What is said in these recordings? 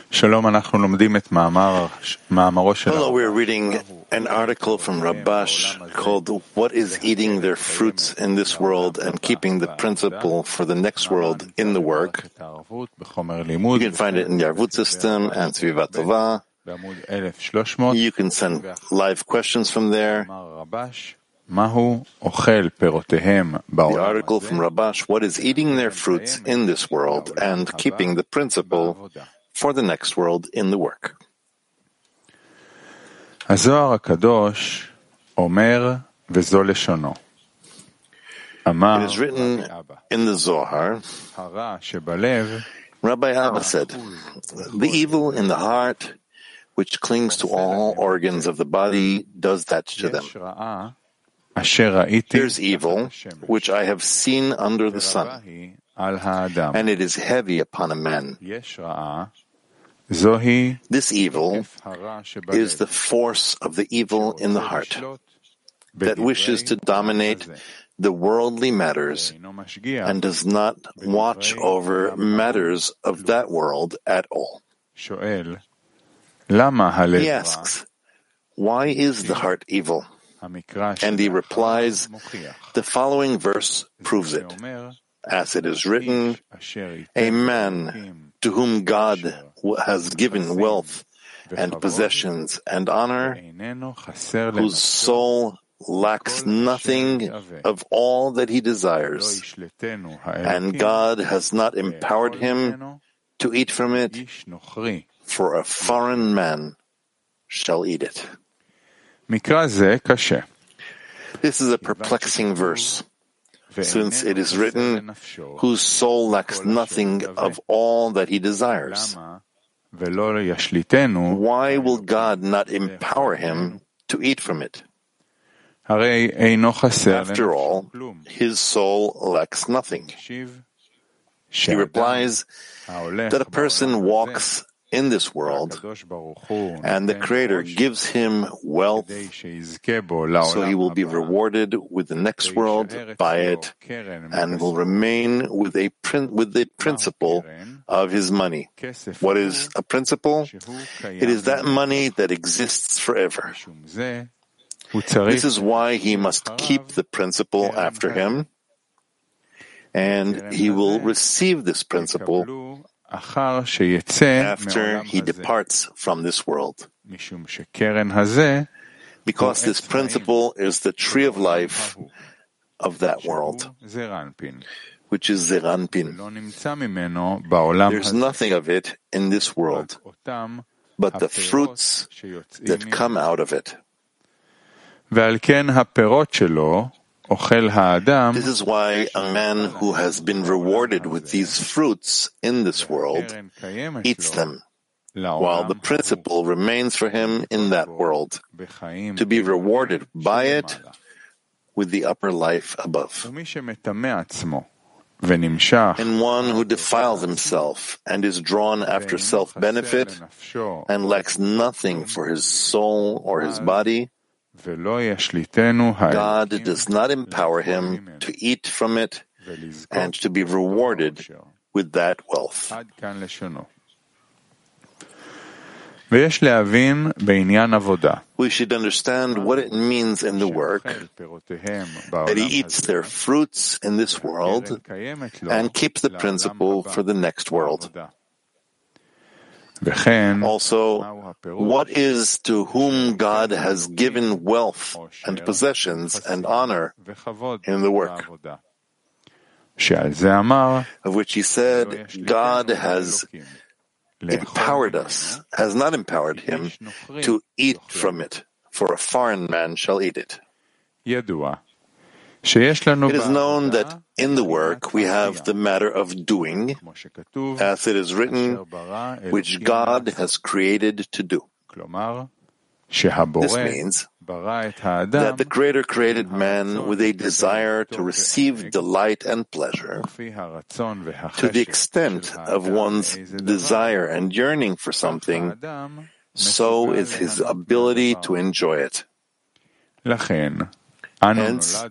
Hello, we're reading an article from Rabash called What is Eating Their Fruits in This World and Keeping the Principle for the Next World in the Work. You can find it in Yarvut System and Svivat Tova. You can send live questions from there. The article from Rabash, What is Eating Their Fruits in This World and Keeping the Principle for the Next World in the Work. הזוהר הקדוש אומר, וזו לשונו. It is written in the Zohar, Rabbi Abba said, the evil in the heart, which clings to all organs of the body, does that to them. There's evil, which I have seen under the sun, and it is heavy upon a man. This evil is the force of the evil in the heart that wishes to dominate the worldly matters and does not watch over matters of that world at all. He asks, why is the heart evil? And he replies, the following verse proves it. As it is written, a man to whom God has given wealth and possessions and honor, whose soul lacks nothing of all that he desires, and God has not empowered him to eat from it, for a foreign man shall eat it. This is a perplexing verse, since it is written, whose soul lacks nothing of all that he desires. Why will God not empower him to eat from it? After all, his soul lacks nothing. He replies that a person walks in this world, and the Creator gives him wealth, so he will be rewarded with the next world by it, and will remain with the principle of his money. What is a principle? It is that money that exists forever. This is why he must keep the principle after him, and he will receive this principle after he departs from this world. Because this principle is the tree of life of that world, which is Zeranpin. There's nothing of it in this world, but the fruits that come out of it. This is why a man who has been rewarded with these fruits in this world eats them, while the principle remains for him in that world, to be rewarded by it with the upper life above. And one who defiles himself and is drawn after self-benefit and lacks nothing for his soul or his body, God does not empower him to eat from it and to be rewarded with that wealth. We should understand what it means in the work that he eats their fruits in this world and keeps the principle for the next world. Also, what is to whom God has given wealth and possessions and honor in the work, of which he said, God has empowered us, has not empowered him to eat from it, for a foreign man shall eat it. It is known that in the work we have the matter of doing, as it is written, which God has created to do. This means that the Creator created man with a desire to receive delight and pleasure, to the extent of one's desire and yearning for something, so is his ability to enjoy it. Hence,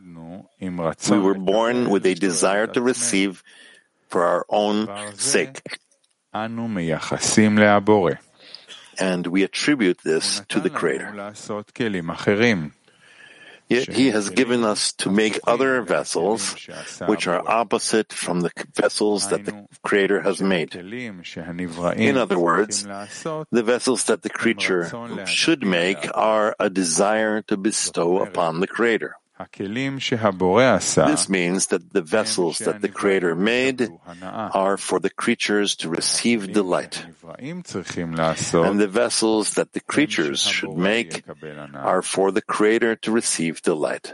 we were born with a desire to receive for our own sake. And we attribute this to the Creator. Yet He has given us to make other vessels which are opposite from the vessels that the Creator has made. In other words, the vessels that the creature should make are a desire to bestow upon the Creator. This means that the vessels that the Creator made are for the creatures to receive delight. And the vessels that the creatures should make are for the Creator to receive delight.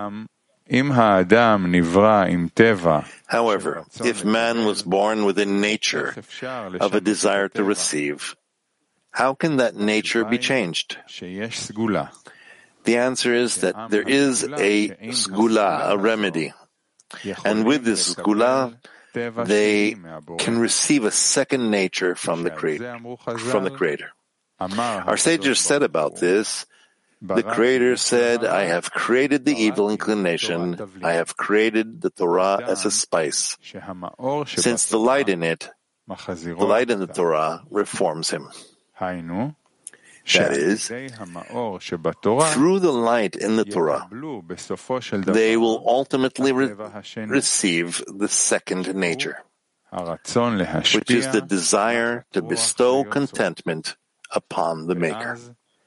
However, if man was born within nature of a desire to receive, how can that nature be changed? The answer is that there is a sgula, a remedy. And with this sgula, they can receive a second nature from the Creator. Our sages said about this, the Creator said, I have created the evil inclination, I have created the Torah as a spice, since the light in the Torah reforms him. That is, through the light in the Torah, they will ultimately receive the second nature, which is the desire to bestow contentment upon the Maker.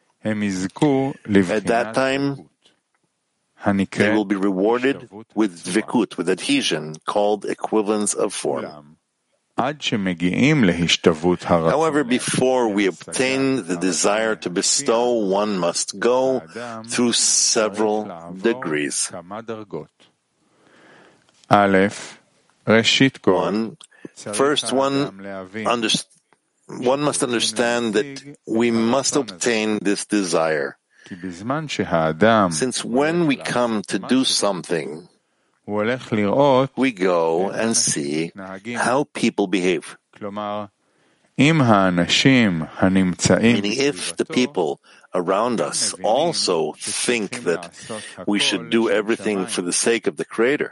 At that time, they will be rewarded with dvikut, with adhesion, called equivalence of form. However, before we obtain the desire to bestow, one must go through several degrees. First, one must understand that we must obtain this desire, since when we come to do something, we go and see how people behave. Meaning, if the people around us also think that we should do everything for the sake of the Creator,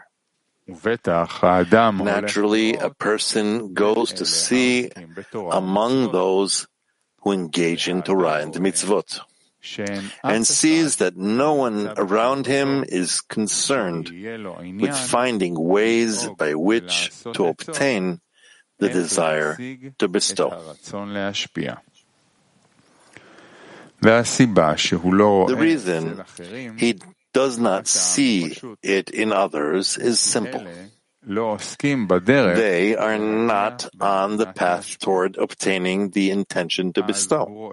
naturally a person goes to see among those who engage in Torah and mitzvot, and sees that no one around him is concerned with finding ways by which to obtain the desire to bestow. The reason he does not see it in others is simple. They are not on the path toward obtaining the intention to bestow.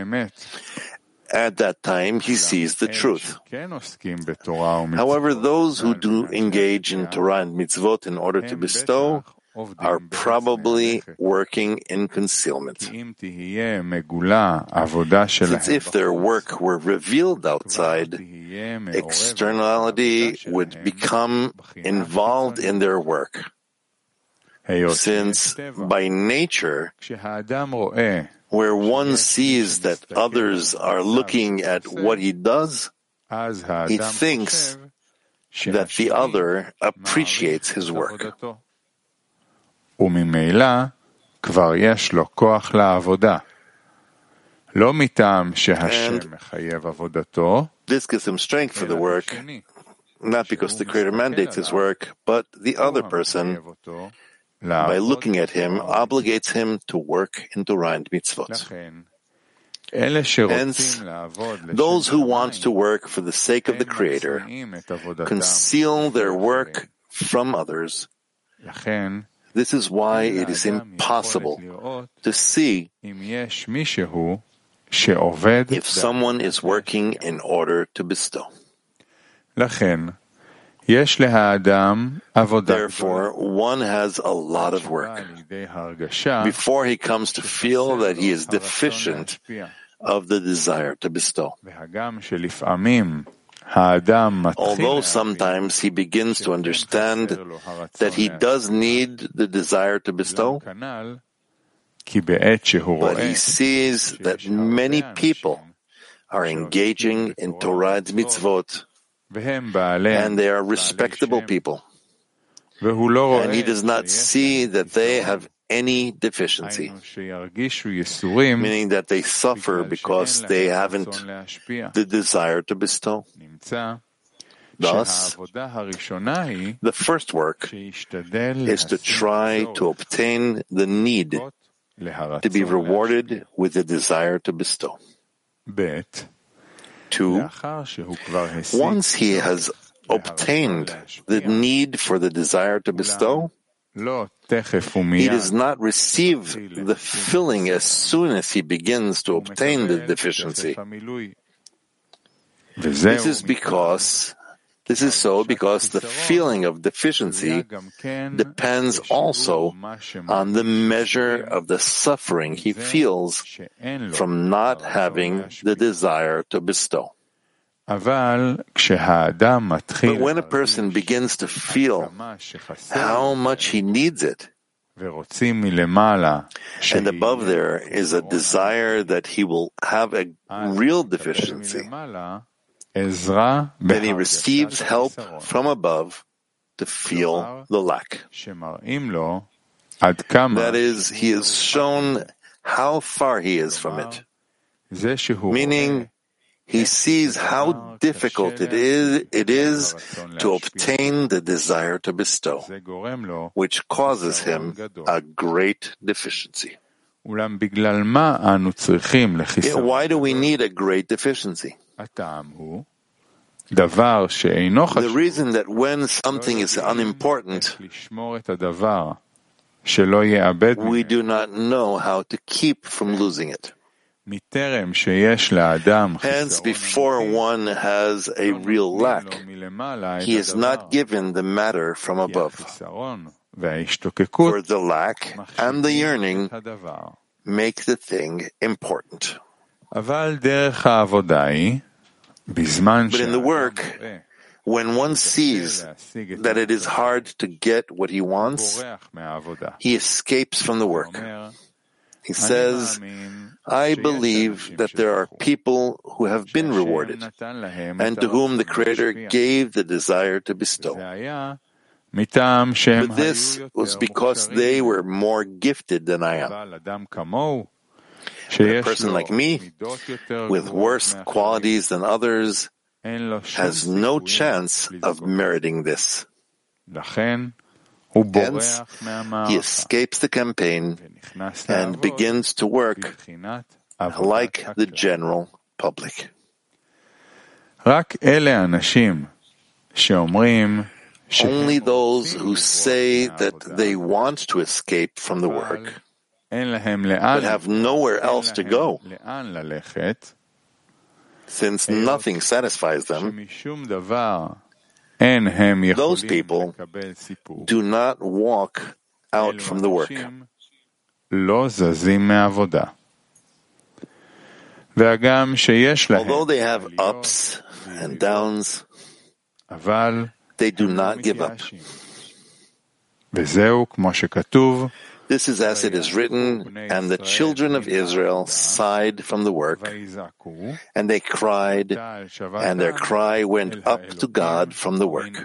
At that time, he sees the truth. However, those who do engage in Torah and mitzvot in order to bestow are probably working in concealment. Since if their work were revealed outside, externality would become involved in their work. Since by nature, where one sees that others are looking at what he does, he thinks that the other appreciates his work. וממילא כבר יש לו כוח לעבודה. לא מטעם שהשם מחייב עבודתו. This gives him strength for the work, not because the Creator mandates his work, but the other person, by looking at him, obligates him to work in Torah and mitzvot. Hence, those who want to work for the sake of the Creator conceal their work from others. This is why it is impossible to see if someone is working in order to bestow. Therefore, one has a lot of work before he comes to feel that he is deficient of the desire to bestow. Although sometimes he begins to understand that he does need the desire to bestow, but he sees that many people are engaging in Torah and mitzvot, and they are respectable people. And he does not see that they have any deficiency, meaning that they suffer because they haven't the desire to bestow. Thus, the first work is to try to obtain the need to be rewarded with the desire to bestow. 2. Once he has obtained the need for the desire to bestow, he does not receive the filling as soon as he begins to obtain the deficiency. This is so because the feeling of deficiency depends also on the measure of the suffering he feels from not having the desire to bestow. But when a person begins to feel how much he needs it, and above there is a desire that he will have a real deficiency, then he receives help from above to feel the lack. That is, he is shown how far he is from it, meaning he sees how difficult it is to obtain the desire to bestow, which causes him a great deficiency. Yet why do we need a great deficiency? The reason that when something is unimportant, we do not know how to keep from losing it. Hence, before one has a real lack, he is not given the matter from above. For the lack and the yearning make the thing important. But in the work, when one sees that it is hard to get what he wants, he escapes from the work. He says, I believe that there are people who have been rewarded and to whom the Creator gave the desire to bestow. But this was because they were more gifted than I am. But a person like me, with worse qualities than others, has no chance of meriting this. Hence, he escapes the campaign and begins to work like the general public. Only those who say that they want to escape from the work but have nowhere else to go, since nothing satisfies them, those people do not walk out from the work. Although they have ups and downs, they do not give up. This is as it is written, and the children of Israel sighed from the work, and they cried, and their cry went up to God from the work.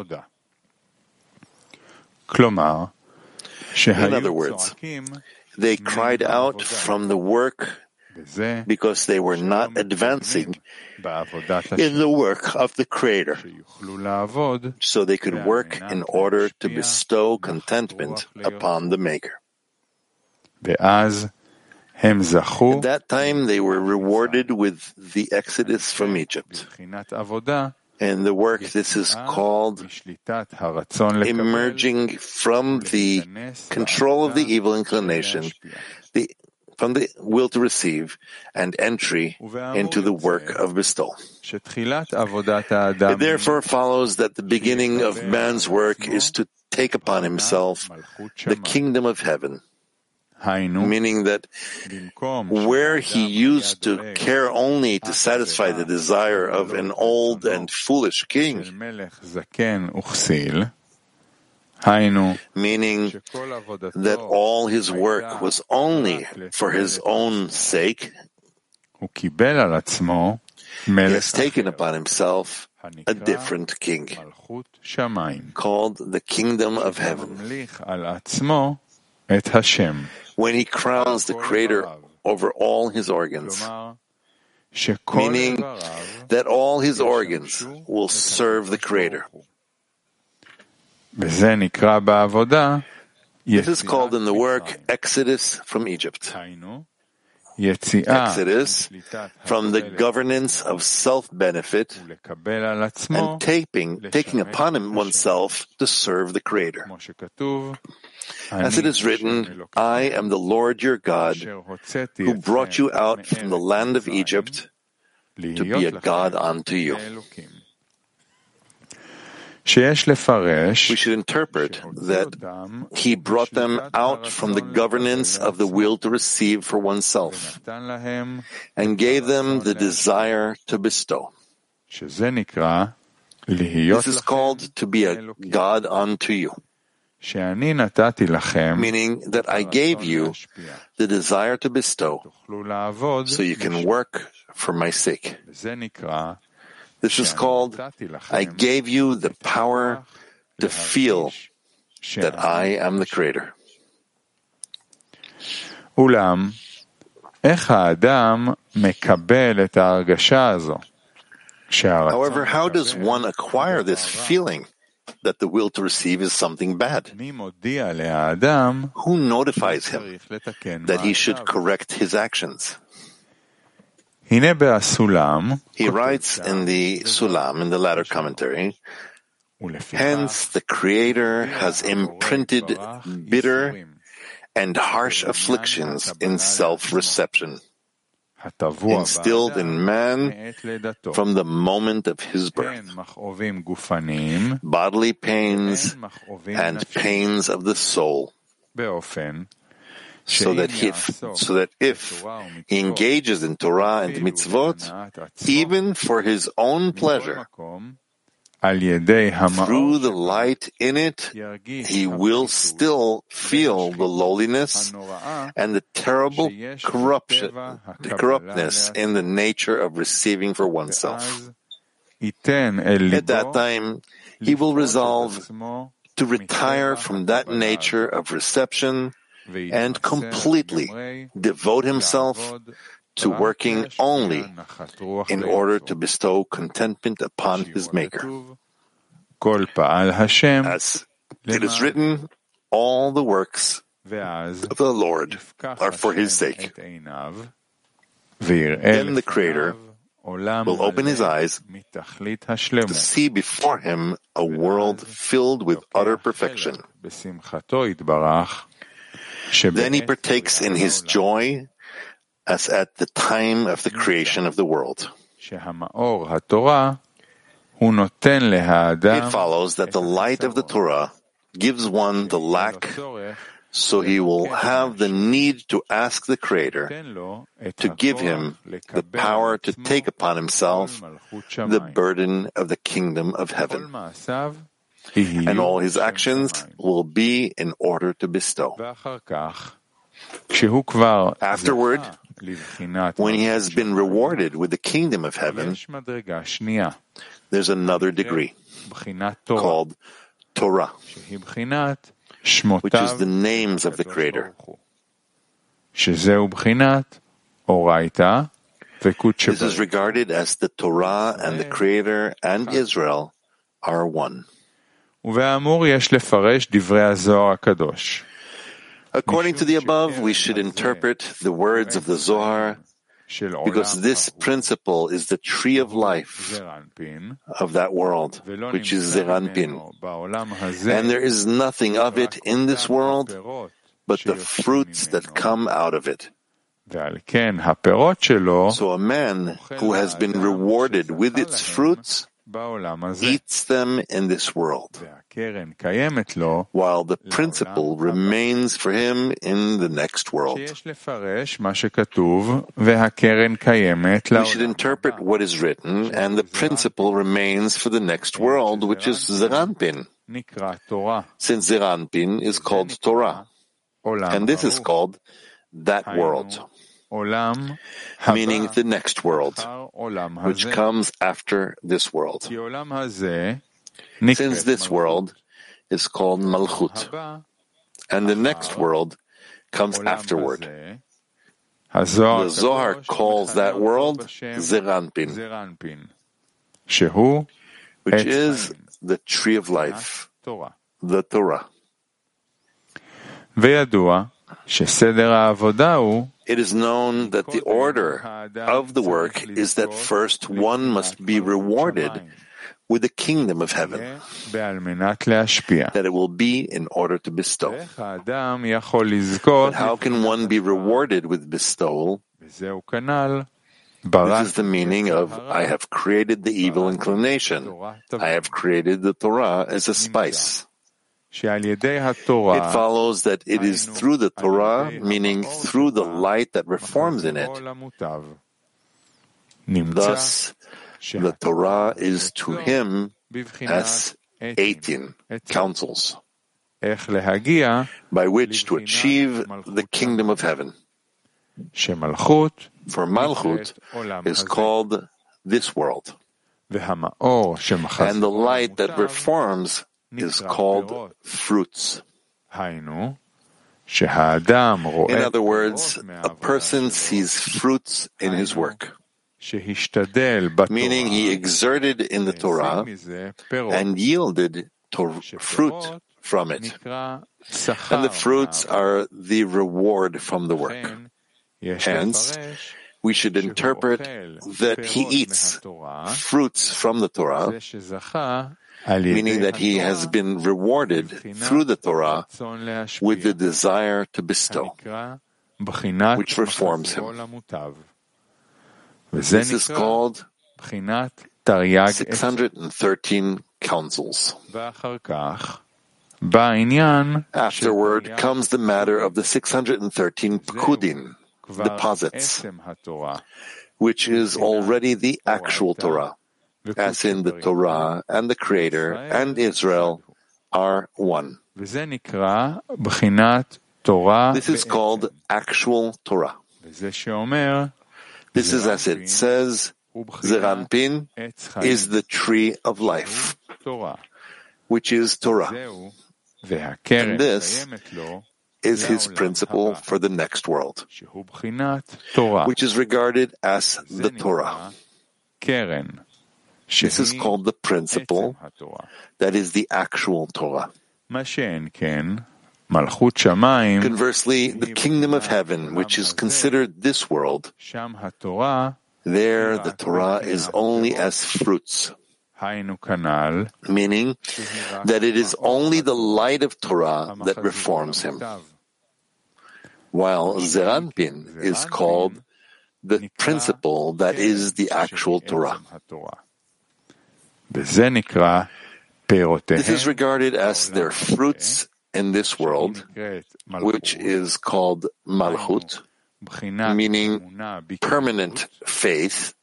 In other words, they cried out from the work because they were not advancing in the work of the Creator, so they could work in order to bestow contentment upon the Maker. At that time they were rewarded with the exodus from Egypt. In the work, this is called emerging from the control of the evil inclination, from the will to receive, and entry into the work of bestowal. It therefore follows that the beginning of man's work is to take upon himself the kingdom of heaven, meaning that where he used to care only to satisfy the desire of an old and foolish king, meaning that all his work was only for his own sake, he has taken upon himself a different king, called the kingdom of heaven. when he crowns the Creator over all his organs, meaning that all his organs will serve the Creator. This is called in the work Exodus from Egypt. Exodus from the governance of self-benefit and taking upon oneself to serve the Creator. As it is written, I am the Lord your God, who brought you out from the land of Egypt to be a God unto you. We should interpret that he brought them out from the governance of the will to receive for oneself and gave them the desire to bestow. This is called to be a God unto you, meaning that I gave you the desire to bestow so you can work for my sake. This is called, I gave you the power to feel that I am the Creator. However, how does one acquire this feeling that the will to receive is something bad? Who notifies him that he should correct his actions? He writes in the Sulam, in the latter commentary, hence the Creator has imprinted bitter and harsh afflictions in self-reception, instilled in man from the moment of his birth, bodily pains and pains of the soul, so that if he engages in Torah and mitzvot, even for his own pleasure, through the light in it, he will still feel the lowliness and the terrible corruptness in the nature of receiving for oneself. At that time, he will resolve to retire from that nature of reception and completely devote himself to working only in order to bestow contentment upon his Maker. As it is written, all the works of the Lord are for his sake. Then the Creator will open his eyes to see before him a world filled with utter perfection. Then he partakes in his joy as at the time of the creation of the world. It follows that the light of the Torah gives one the lack, so he will have the need to ask the Creator to give him the power to take upon himself the burden of the kingdom of heaven. And all his actions will be in order to bestow. Afterward, when he has been rewarded with the kingdom of heaven, there's another degree called Torah, which is the names of the Creator. This is regarded as the Torah, and the Creator and Israel are one. According to the above, we should interpret the words of the Zohar, because this principle is the tree of life of that world, which is Zeir Anpin. And there is nothing of it in this world but the fruits that come out of it. So a man who has been rewarded with its fruits eats them in this world, while the principle remains for him in the next world. We should interpret what is written, and the principle remains for the next world, which is Zeir Anpin, since Zeir Anpin is called Torah, and this is called that world, meaning the next world, which comes after this world. Since this world is called Malchut, and the next world comes afterward. The Zohar calls that world Zeir Anpin, which is the tree of life, the Torah. It is known that the order of the work is that first one must be rewarded with the kingdom of heaven, that it will be in order to bestow. But how can one be rewarded with bestowal? This is the meaning of I have created the evil inclination. I have created the Torah as a spice. It follows that it is through the Torah, meaning through the light that reforms in it. Thus, the Torah is to him as 18 counsels, by which to achieve the kingdom of heaven. For Malchut is called this world, and the light that reforms is called fruits. In other words, a person sees fruits in his work, meaning he exerted in the Torah and yielded fruit from it. And the fruits are the reward from the work. Hence, we should interpret that he eats fruits from the Torah, meaning that he has been rewarded through the Torah with the desire to bestow, which reforms him. This is called 613 counsels. Afterward comes the matter of the 613 pekudin, deposits, which is already the actual Torah, as in the Torah and the Creator and Israel are one. This is called actual Torah. This is as it says, Zeir Anpin is the tree of life, which is Torah. And this is his principle for the next world, which is regarded as the Torah. This is called the principle, that is the actual Torah. Conversely, the kingdom of heaven, which is considered this world, there the Torah is only as fruits, meaning that it is only the light of Torah that reforms him, while Zeir Anpin is called the principle that is the actual Torah. This is regarded as their fruits in this world, which is called Malchut, meaning permanent faith.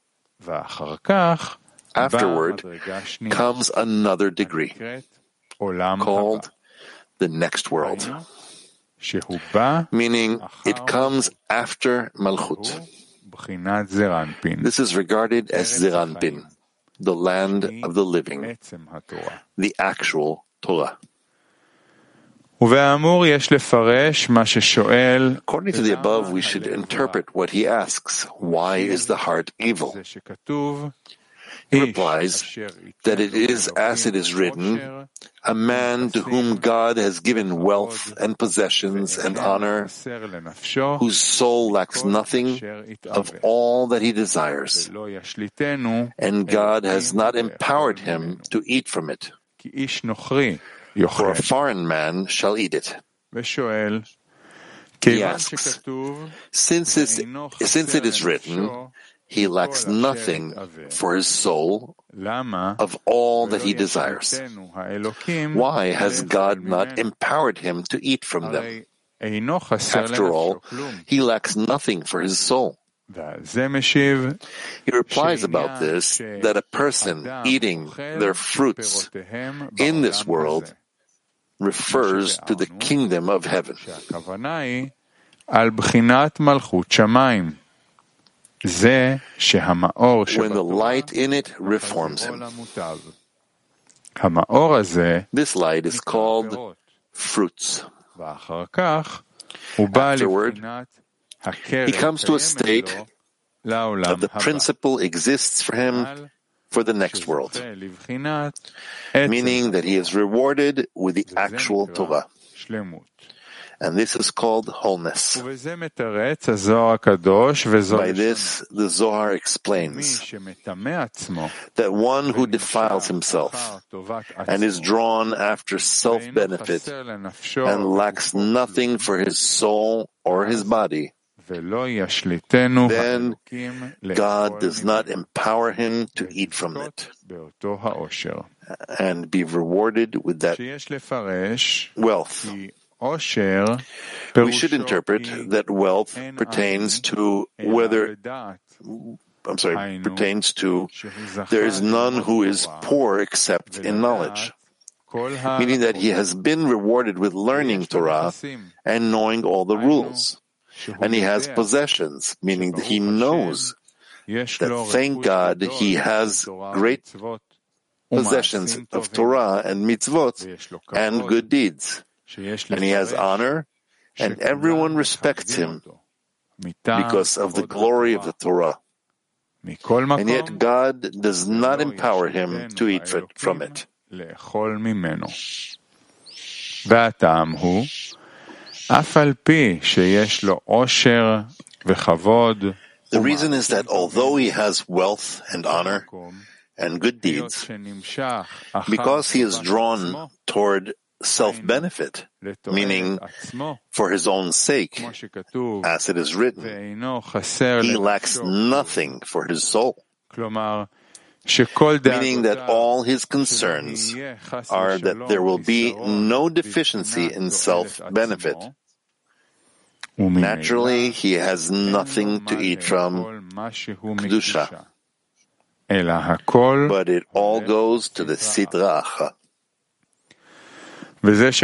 Afterward comes another degree, called the next world, meaning it comes after Malchut. This is regarded as Zeir Anpin, the land of the living, the actual Torah. According to the above, we should interpret what he asks. Why is the heart evil? He replies that it is as it is written, a man to whom God has given wealth and possessions and honor, whose soul lacks nothing of all that he desires, and God has not empowered him to eat from it. For a foreign man shall eat it. He asks, since it is written, he lacks nothing for his soul of all that he desires, why has God not empowered him to eat from them? After all, he lacks nothing for his soul. He replies about this that a person eating their fruits in this world refers to the kingdom of heaven. When the light in it reforms him. This light is called fruits. Afterward, he comes to a state that the principle exists for him for the next world, meaning that he is rewarded with the actual Torah. And this is called wholeness. By this, the Zohar explains that one who defiles himself and is drawn after self-benefit and lacks nothing for his soul or his body, then God does not empower him to eat from it and be rewarded with that wealth. We should interpret that wealth pertains to there is none who is poor except in knowledge, meaning that he has been rewarded with learning Torah and knowing all the rules. And he has possessions, meaning that he knows that, thank God, he has great possessions of Torah and mitzvot and good deeds. And he has honor, and everyone respects him because of the glory of the Torah. And yet God does not empower him to eat from it. The reason is that although he has wealth and honor and good deeds, because he is drawn toward self-benefit, meaning for his own sake, as it is written, he lacks nothing for his soul, meaning that all his concerns are that there will be no deficiency in self-benefit. Naturally, he has nothing to eat from Kedusha, but it all goes to the Sidra Achra. This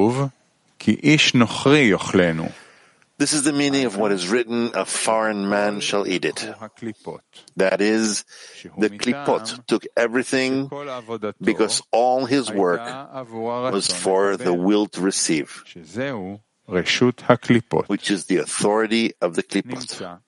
is the meaning of what is written, a foreign man shall eat it. That is, the klipot took everything because all his work was for the will to receive, which is the authority of the klipot.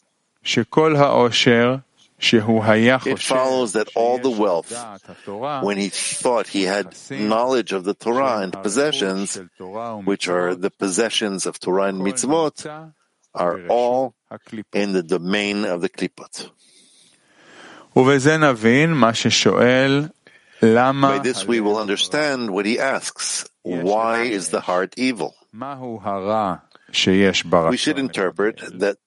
It follows that all the wealth, when he thought he had knowledge of the Torah and possessions, which are the possessions of Torah and mitzvot, are all in the domain of the klipot. By this we will understand what he asks. Why is the heart evil? We should interpret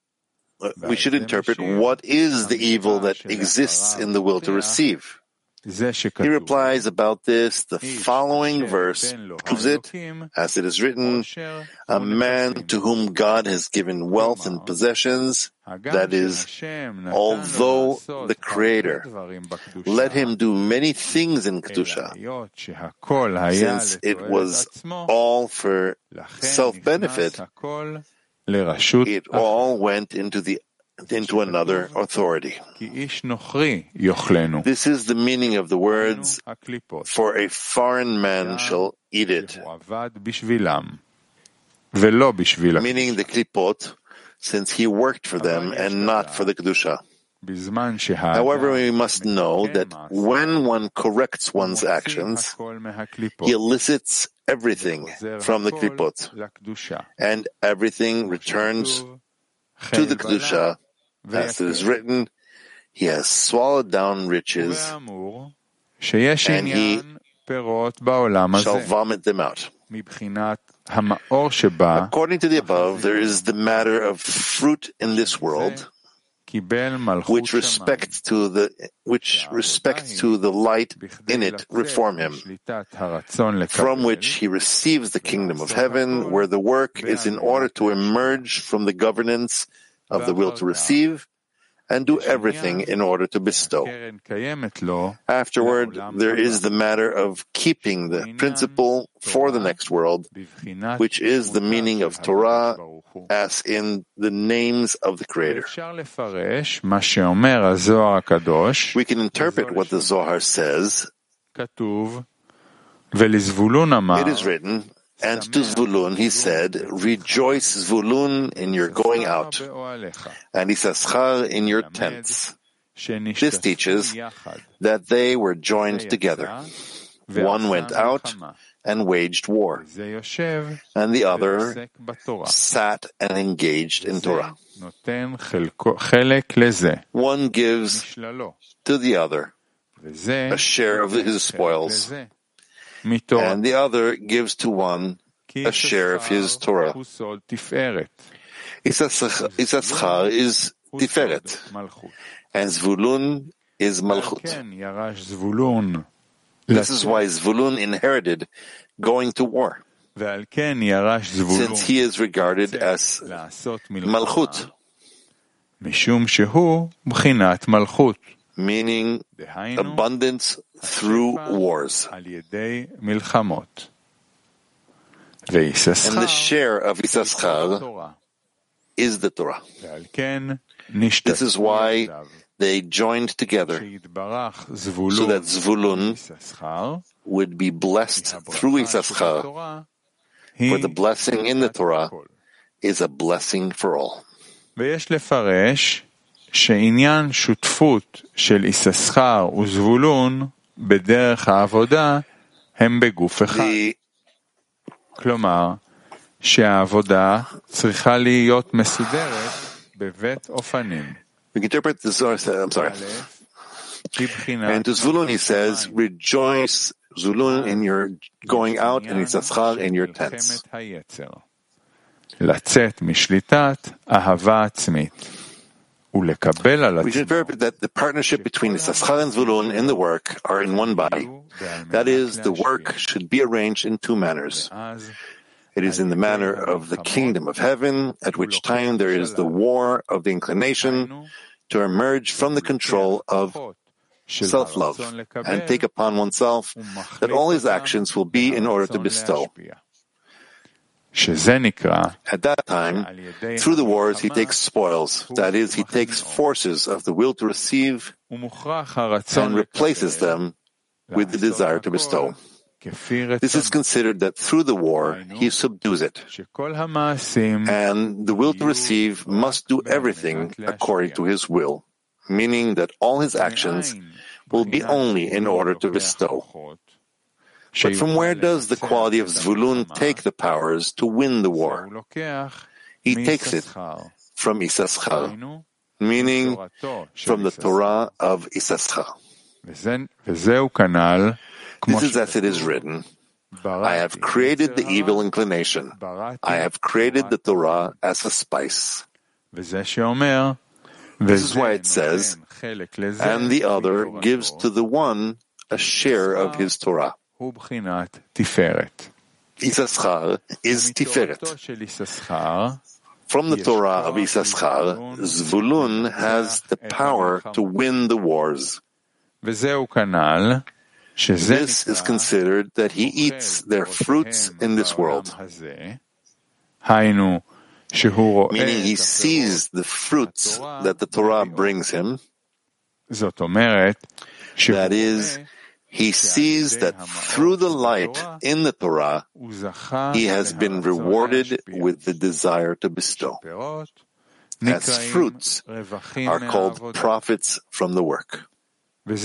what is the evil that exists in the will to receive. He replies about this, the following verse proves it, as it is written, a man to whom God has given wealth and possessions, that is, although the Creator let him do many things in Kedusha, since it was all for self-benefit, it all went into another authority. This is the meaning of the words, for a foreign man shall eat it. Meaning the klipot, since he worked for them and not for the Kedusha. However, we must know that when one corrects one's actions, he elicits everything from the klipot, and everything returns to the Kedusha. As it is written, he has swallowed down riches, and he shall vomit them out. According to the above, there is the matter of fruit in this world, which respect to the light in it reform him, from which he receives the kingdom of heaven, where the work is in order to emerge from the governance of the will to receive and do everything in order to bestow. Afterward, there is the matter of keeping the principle for the next world, which is the meaning of Torah, as in the names of the Creator. We can interpret what the Zohar says. It is written, And to Zvulun he said, "Rejoice, Zvulun, in your going out, and Issachar in your tents." This teaches that they were joined together. One went out and waged war, and the other sat and engaged in Torah. One gives to the other a share of his spoils, and the other gives to one a share of his Torah. Issachar is Tiferet, and Zvulun is Malchut. This is why Zvulun inherited going to war, since he is regarded as Malchut, meaning abundance through wars. And the share of Issachar is the Torah. This is why they joined together, so that Zvulun would be blessed through Issachar, for the blessing in the Torah is a blessing for all. שעניין שותפות של יששכר וזבולון בדרך העבודה הם בגוף אחד. כלומר, שהעבודה צריכה להיות מסודרת בבית אופנים. We interpret this, I'm sorry. And to Zvulun he says, "Rejoice, Zvulun, in your going out, and Issachar in your tents." לצאת משליטת אהבה עצמית. We should interpret that the partnership between Issachar and Zvulun in the work are in one body. That is, the work should be arranged in two manners. It is in the manner of the kingdom of heaven, at which time there is the war of the inclination to emerge from the control of self-love and take upon oneself that all his actions will be in order to bestow. At that time, through the wars, he takes spoils, that is, he takes forces of the will to receive and replaces them with the desire to bestow. This is considered that through the war, he subdues it. And the will to receive must do everything according to his will, meaning that all his actions will be only in order to bestow. But from where does the quality of Zvulun take the powers to win the war? He takes it from Issachar, meaning from the Torah of Issachar. This is as it is written, "I have created the evil inclination. I have created the Torah as a spice." This is why it says, "And the other gives to the one a share of his Torah." Issachar is Tiferet. From the Torah of Issachar, Zvulun has the power to win the wars. This is considered that he eats their fruits in this world, meaning he sees the fruits that the Torah brings him. That is, he sees that through the light in the Torah, he has been rewarded with the desire to bestow, as fruits are called profits from the work. This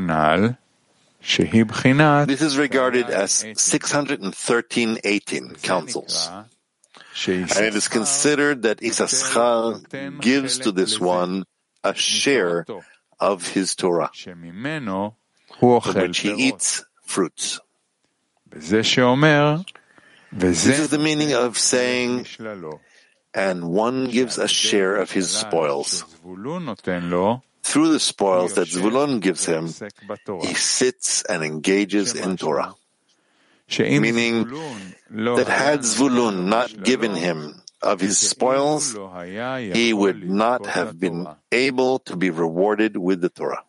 is regarded as 613:18 counsels. And it is considered that Issachar gives to this one a share of his Torah, from which he eats fruits. This is the meaning of saying, "And one gives a share of his spoils." Through the spoils that Zvulun gives him, he sits and engages in Torah. Meaning that had Zvulun not given him of his spoils, he would not have been able to be rewarded with the Torah.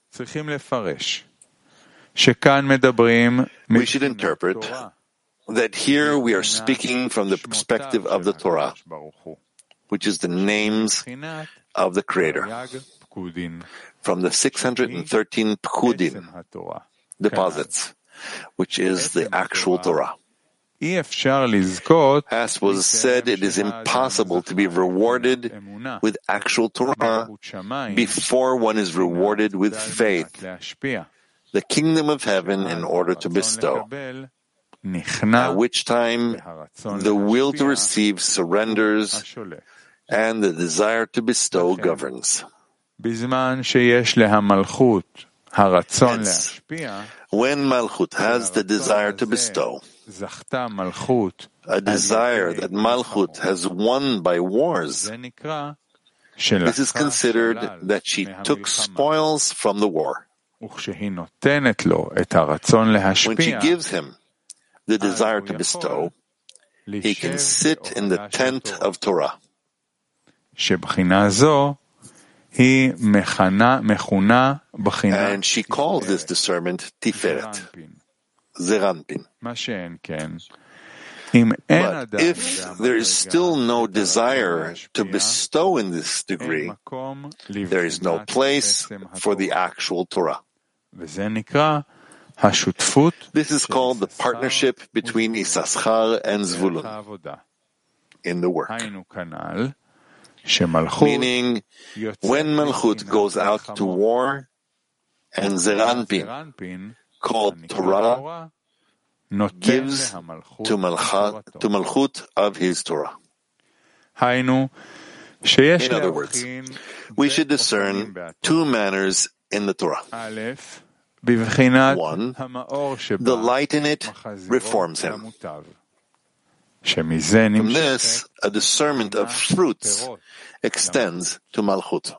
We should interpret that here we are speaking from the perspective of the Torah, which is the names of the Creator, from the 613 Pekudin, deposits, which is the actual Torah. As was said, it is impossible to be rewarded with actual Torah before one is rewarded with faith, the kingdom of heaven, in order to bestow, at which time the will to receive surrenders and the desire to bestow governs. Hence, when Malchut has the desire to bestow, a desire that Malchut has won by wars, this is considered that she took spoils from the war. When she gives him the desire to bestow, he can sit in the tent of Torah. And she calls this discernment Tiferet, Zeranpin. But if there is still no desire to bestow in this degree, there is no place for the actual Torah. This is called the partnership between Issachar and Zvulun in the work. Meaning, when Malchut goes out to war, and Zeranpin, called Torah, gives to Malchut of his Torah. In other words, we should discern two manners in the Torah. One, the light in it reforms him. From this, a discernment of fruits extends to Malchut.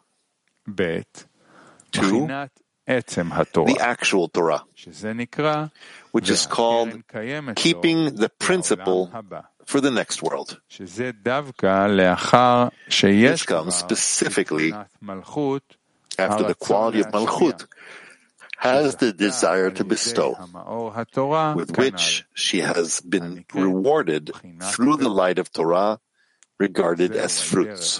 Two, the actual Torah, which is called keeping the principle for the next world. This comes specifically after the quality of Malchut has the desire to bestow, with which she has been rewarded through the light of Torah, regarded as fruits.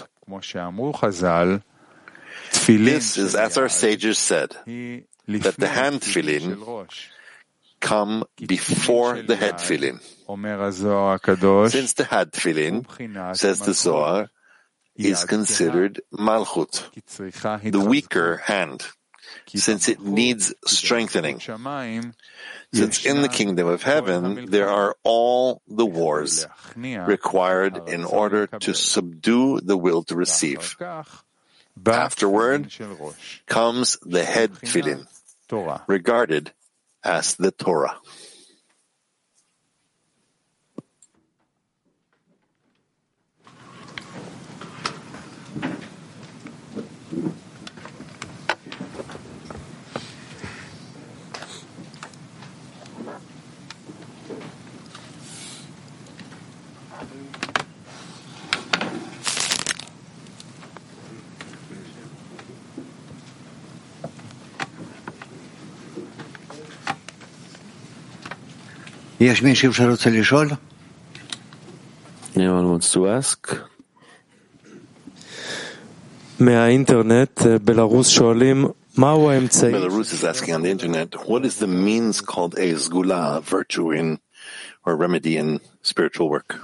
This is, as our sages said, that the hand tefillin come before the head tefillin. Since the head tefillin, says the Zohar, is considered Malchut, the weaker hand, since it needs strengthening. Since in the kingdom of heaven there are all the wars required in order to subdue the will to receive. Afterward comes the head tefillin, regarded as the Torah. Anyone wants to ask? Belarus is asking on the internet, what is the means called a sgula, virtue in or remedy in spiritual work?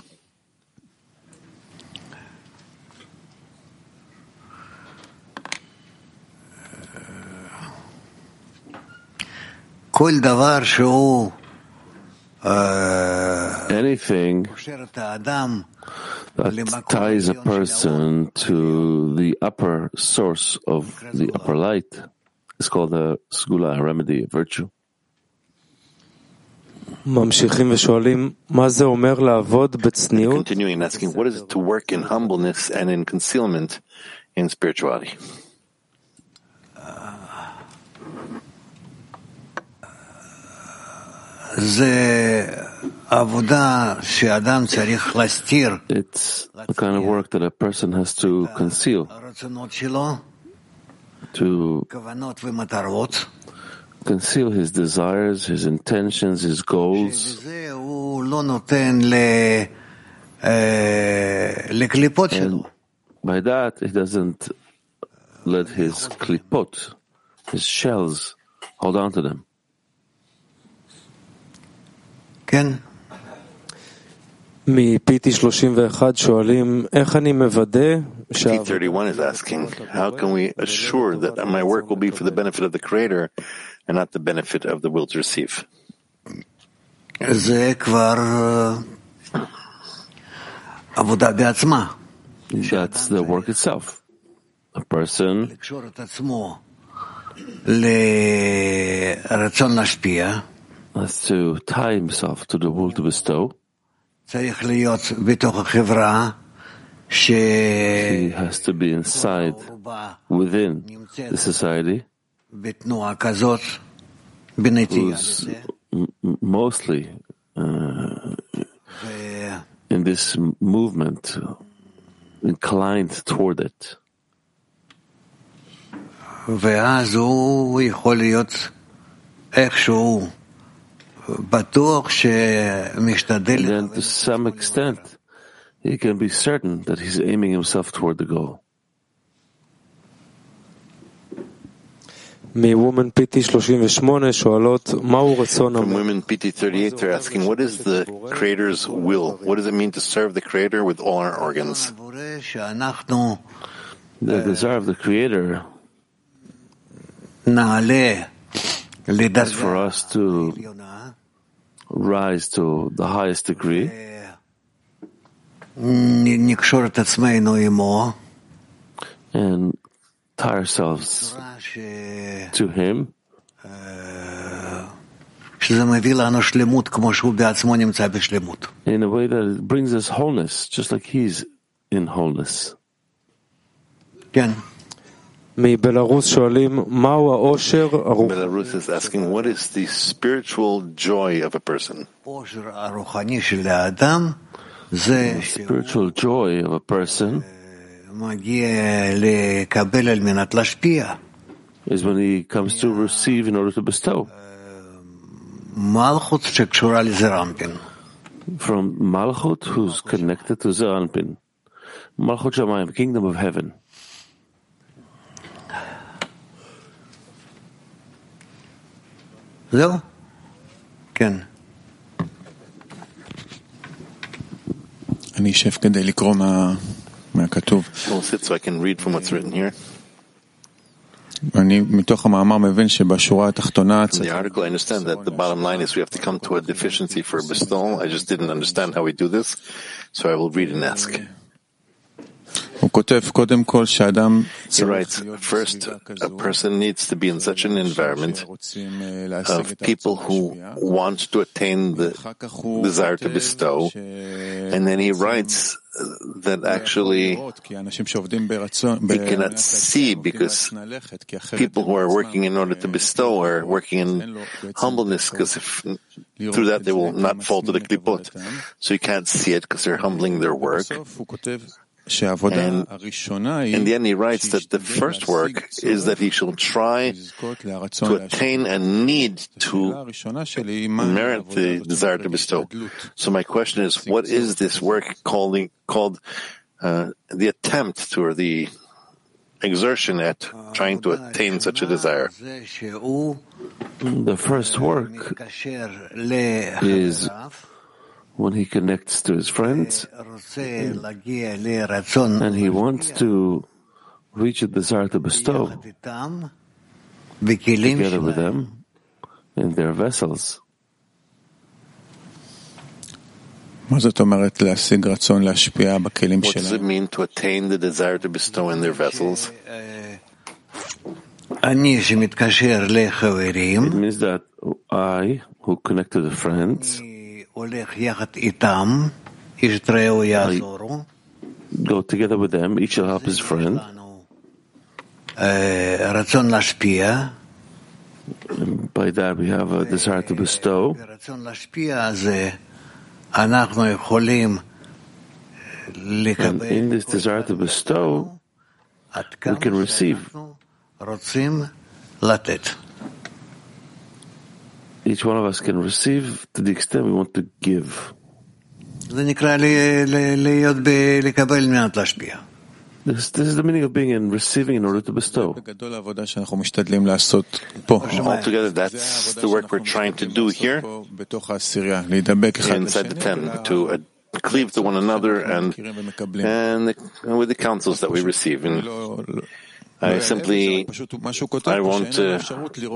Anything that ties a person to the upper source of the upper light is called a sgula, a remedy, a virtue. Continuing asking, what is it to work in humbleness and in concealment in spirituality? It's the kind of work that a person has to conceal, to conceal his desires, his intentions, his goals. And by that, he doesn't let his klipot, his shells, hold on to them. P31 is asking, how can we assure that my work will be for the benefit of the Creator and not the benefit of the will to receive? That's the work itself. A person has to tie himself to the will to bestow. He has to be inside, within the society, who's mostly in this movement, inclined toward it. And then to some extent, he can be certain that he's aiming himself toward the goal. From women PT38, they're asking, what is the Creator's will? What does it mean to serve the Creator with all our organs? The desire of the Creator is for us to rise to the highest degree and tie ourselves to Him in a way that it brings us wholeness, just like He's in wholeness. Belarus is asking, what is the spiritual joy of a person? The spiritual joy of a person is when he comes to receive in order to bestow. From Malchut, who's connected to Zeir Anpin. Malchut Shamayim, kingdom of heaven. זהו? כן. אני אשב כדי לקרוא מהכתוב. We'll sit so I can read from what's written here. אני מתוך המאמר מבין שבשורה התחתונה... From the article, I understand that the bottom line is we have to come to a deficiency for bestowal. I just didn't understand how we do this, so I will read and ask. He writes, first, a person needs to be in such an environment of people who want to attain the desire to bestow, and then he writes that actually he cannot see because people who are working in order to bestow are working in humbleness, because if through that they will not fall to the klipot. So you can't see it because they're humbling their work. And in the end, he writes that the first work is that he shall try to attain a need to merit the desire to bestow. So my question is, what is this work called the attempt to, or the exertion at trying to attain such a desire? The first work is when he connects to his friends and he wants to reach a desire to bestow together with them in their vessels. What does it mean to attain the desire to bestow in their vessels? It means that I, who connect to the friends, go together with them, each will help his friend. And by that we have a desire to bestow. And in this desire to bestow, we can receive. Each one of us can receive to the extent we want to give. This is the meaning of being in receiving in order to bestow. Altogether, that's the work we're trying to do here inside the 10, to cleave to one another and with the counsels that we receive. And I won't sit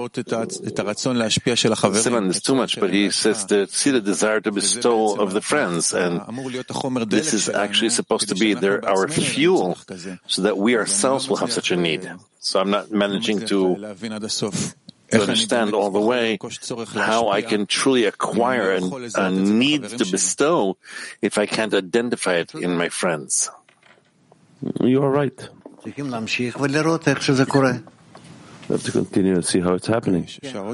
on this too much, but he says to see the desire to bestow of the friends, and this is actually supposed to be our fuel, so that we ourselves will have such a need. So I'm not managing to understand all the way how I can truly acquire a need to bestow if I can't identify it in my friends. You are right. We have to continue and see how it's happening.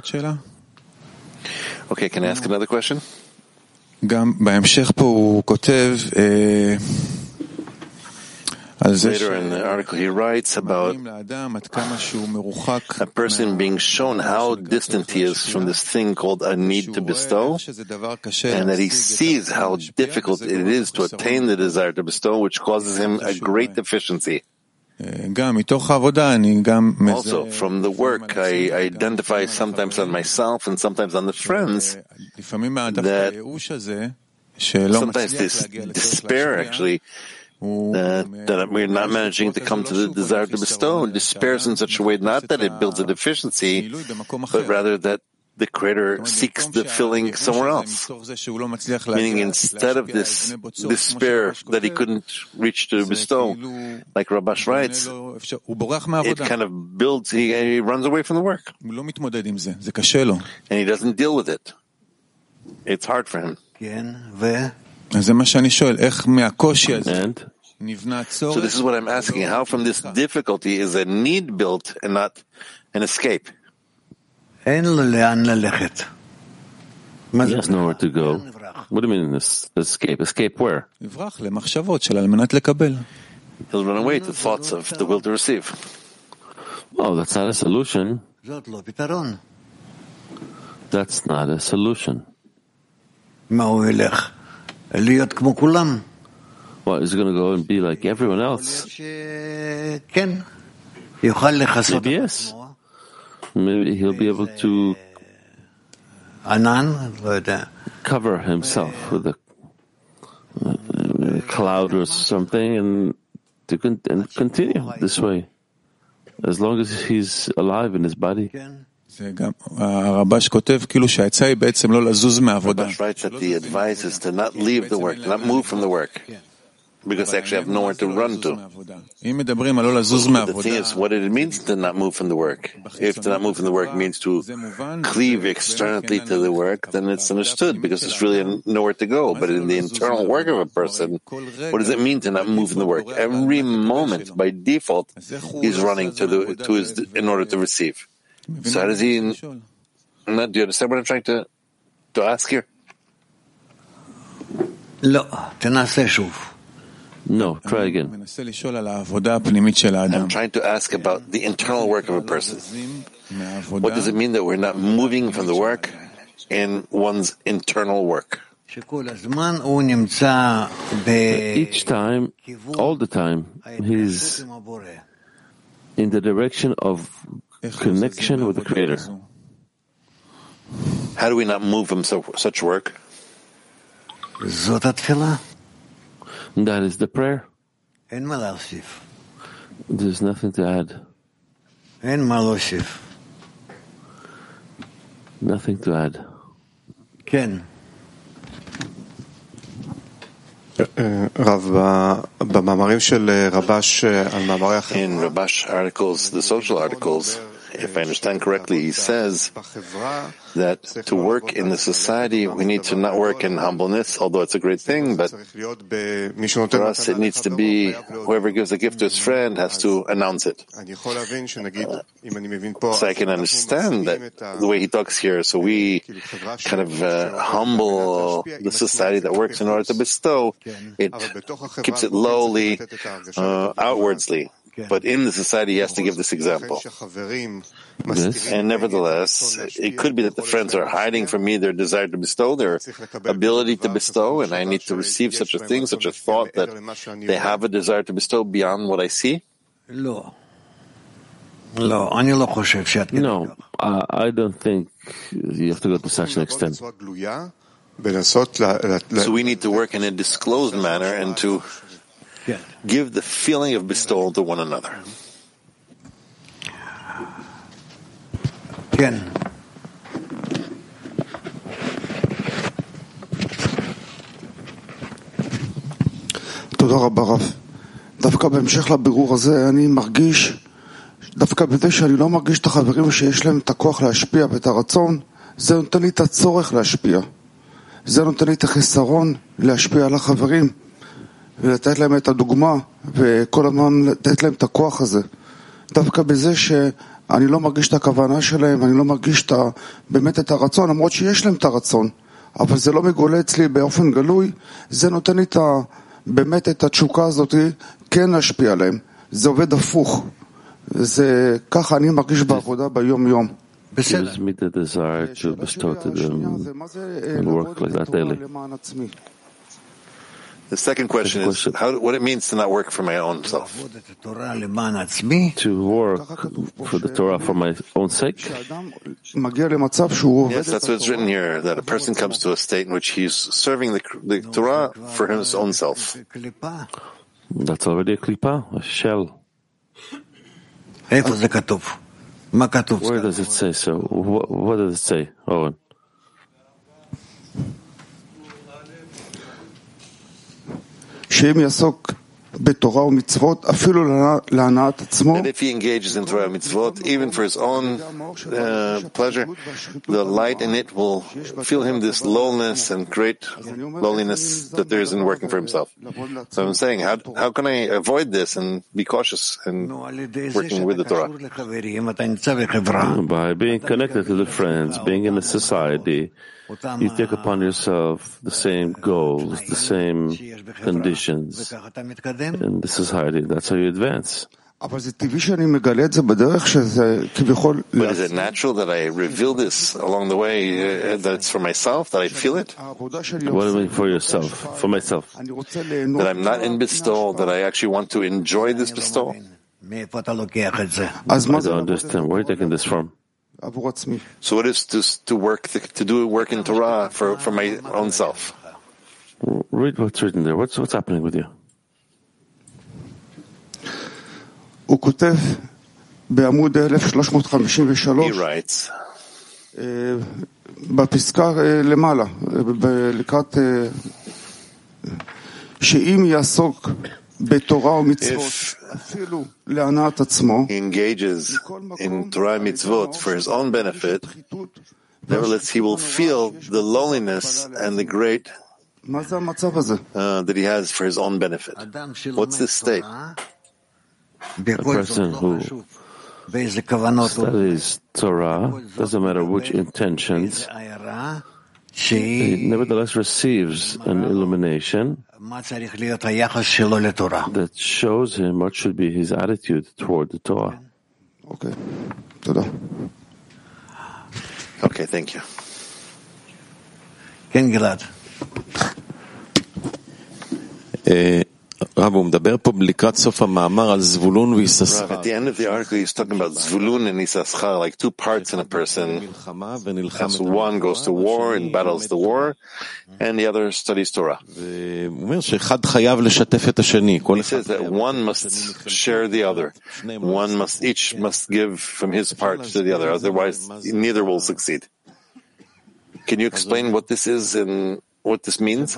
Okay, can I ask another question? Later in the article, he writes about a person being shown how distant he is from this thing called a need to bestow, and that he sees how difficult it is to attain the desire to bestow, which causes him a great deficiency. Also, from the work, I identify sometimes on myself and sometimes on the friends that sometimes this despair actually that we're not managing to come to the desire to bestow, and despairs in such a way, not that it builds a deficiency, but rather that the Creator seeks the filling somewhere else. Meaning, instead of this despair that he couldn't reach to bestow, like Rabash writes, it kind of builds, he runs away from the work. And he doesn't deal with it. It's hard for him. And so this is what I'm asking. How from this difficulty is a need built and not an escape? He has nowhere to go. What do you mean escape? Escape where? He'll run away to thoughts of the will to receive. Oh, that's not a solution. That's not a solution. Well, he's going to go and be like everyone else. Maybe yes. Maybe he'll be able to cover himself with a cloud or something and continue this way, as long as he's alive in his body. Rabash writes that the advice is to not leave the work, not move from the work, because they actually have nowhere to run to. The thing is, what it means to not move from the work. If to not move from the work means to cleave externally to the work, then it's understood, because it's really nowhere to go. But in the internal work of a person, what does it mean to not move from the work? Every moment, by default, he's running to his in order to receive. So how does he? Do you understand what I'm trying to ask here? No, try again. I'm trying to ask about the internal work of a person. What does it mean that we're not moving from the work in one's internal work? Each time, all the time, he's in the direction of connection with the Creator. How do we not move from such work? That is the prayer. There's nothing to add. Nothing to add. Ken. In Rabash articles, the social articles, if I understand correctly, he says that to work in the society, we need to not work in humbleness, although it's a great thing, but for us it needs to be whoever gives a gift to his friend has to announce it. So I can understand that the way he talks here, so we kind of humble the society that works in order to bestow, it keeps it lowly, outwardsly. But in the society, he has to give this example. Yes. And nevertheless, it could be that the friends are hiding from me their desire to bestow, their ability to bestow, and I need to receive such a thing, such a thought that they have a desire to bestow beyond what I see? No, I don't think you have to go to such an extent. So we need to work in a disclosed manner and to give the feeling of bestowal to one another. תודה רבה רב. דווקא בהמשך לבירור הזה אני מרגיש, דווקא בזה שאני לא מרגיש את החברים שיש להם את הכוח להשפיע ואת הרצון, זה נותן לי את הצורך להשפיע. זה נותן לי את החסרון להשפיע על החברים ולתת להם את הדוגמה וכל הזמן לתת להם את הכוח הזה. דווקא בזה שאני לא מרגיש את הכוונה שלהם, אני לא מרגיש באמת את הרצון, למרות שיש להם את הרצון, אבל זה לא מגולה אצלי באופן גלוי, זה נותן לי באמת את התשוקה הזאת כן להשפיע עליהם. זה עובד הפוך. זה ככה אני מרגיש בעבודה ביום יום. Gives me the desire to bestow to them and work like that daily. The second question is what it means to not work for my own self. To work for the Torah for my own sake? Yes, that's what's written here, that a person comes to a state in which he's serving the Torah for his own self. That's already a klipa, a shell. Where does it say so? What does it say, Owen? שאם יעסוק בתורה ומצוות, אפילו להנאת עצמו. And if he engages in Torah and mitzvot, even for his own pleasure, the light in it will feel him this loneliness and great loneliness that there is in working for himself. So I'm saying, how can I avoid this and be cautious in working with the Torah? By being connected to the friends, being in a society, you take upon yourself the same goals, the same conditions in the society. That's how you advance. But is it natural that I reveal this along the way, that it's for myself, that I feel it? What do you mean for yourself? For myself? That I'm not in bestowal, that I actually want to enjoy this bestowal? I don't understand. Where are you taking this from? So what is to do work in Torah for my own self? Read what's written there. What's happening with you? הוא כותב בעמוד 1353, he writes, בפסקה למעלה, לקראת שאם יעסוק בתורה ומצוות אפילו להנאת עצמו, he engages in Torah and mitzvot for his own benefit, nevertheless he will feel the loneliness and the great that he has for his own benefit. What's this state? A person who studies Torah, doesn't matter which intentions, he nevertheless receives an illumination that shows him what should be his attitude toward the Torah. Okay, thank you. כן, גלעד. רב, הוא מדבר פה לקראת סוף המאמר על זבולון ויששכר. At the end of the article, he's talking about Zvulun and Yisachar, like two parts in a person. As one goes to war and battles the war, and the other studies Torah. הוא אומר שאחד חייב לשתף את השני. He says that one must share the other. Each must give from his part to the other, otherwise neither will succeed. Can you explain what this is and what this means?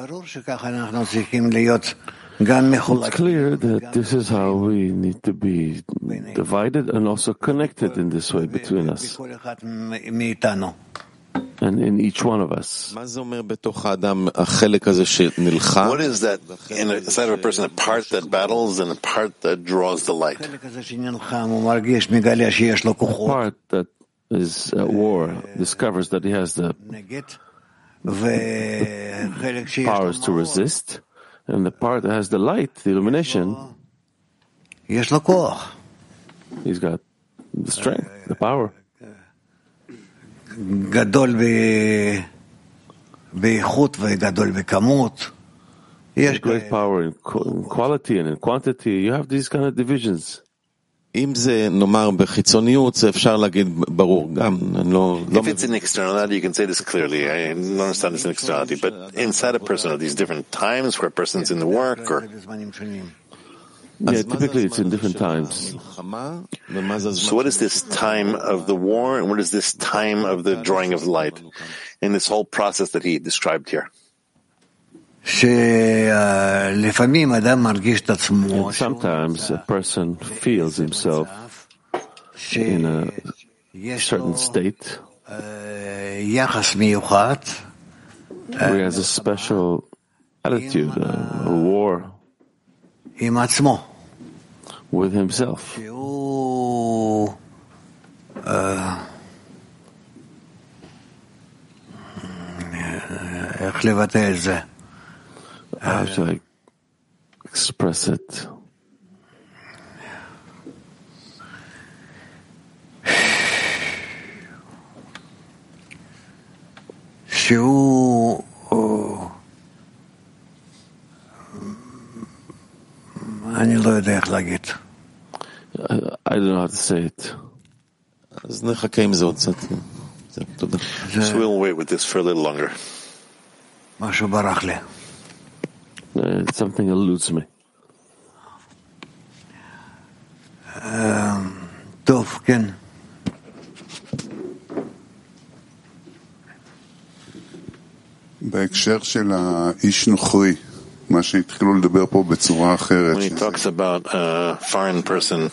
It's clear that this is how we need to be divided and also connected in this way between us and in each one of us. What is that inside of a person, a part that battles and a part that draws the light? A part that is at war discovers that he has the powers to resist, and the part that has the light, the illumination, he's got the strength, the power. There's great power in quality and in quantity. You have these kind of divisions. אם זה נאמר בחיצוניות, זה אפשר להגיד ברור. גם, If it's in externality, you can say this clearly. I don't understand this in externality, but inside a person, are these different times where a person's in the work, or? Yeah, typically it's in different times. So what is this time of the war, and what is this time of the drawing of the light in this whole process that he described here? And sometimes a person feels himself in a certain state where he has a special attitude, a war with himself. How should I express it? I don't know how to say it. So we'll wait with this for a little longer. Something eludes me. בהקשר של האיש נוכרי, מה שהתחילו לדבר פה בצורה אחרת. When he talks about a foreign person,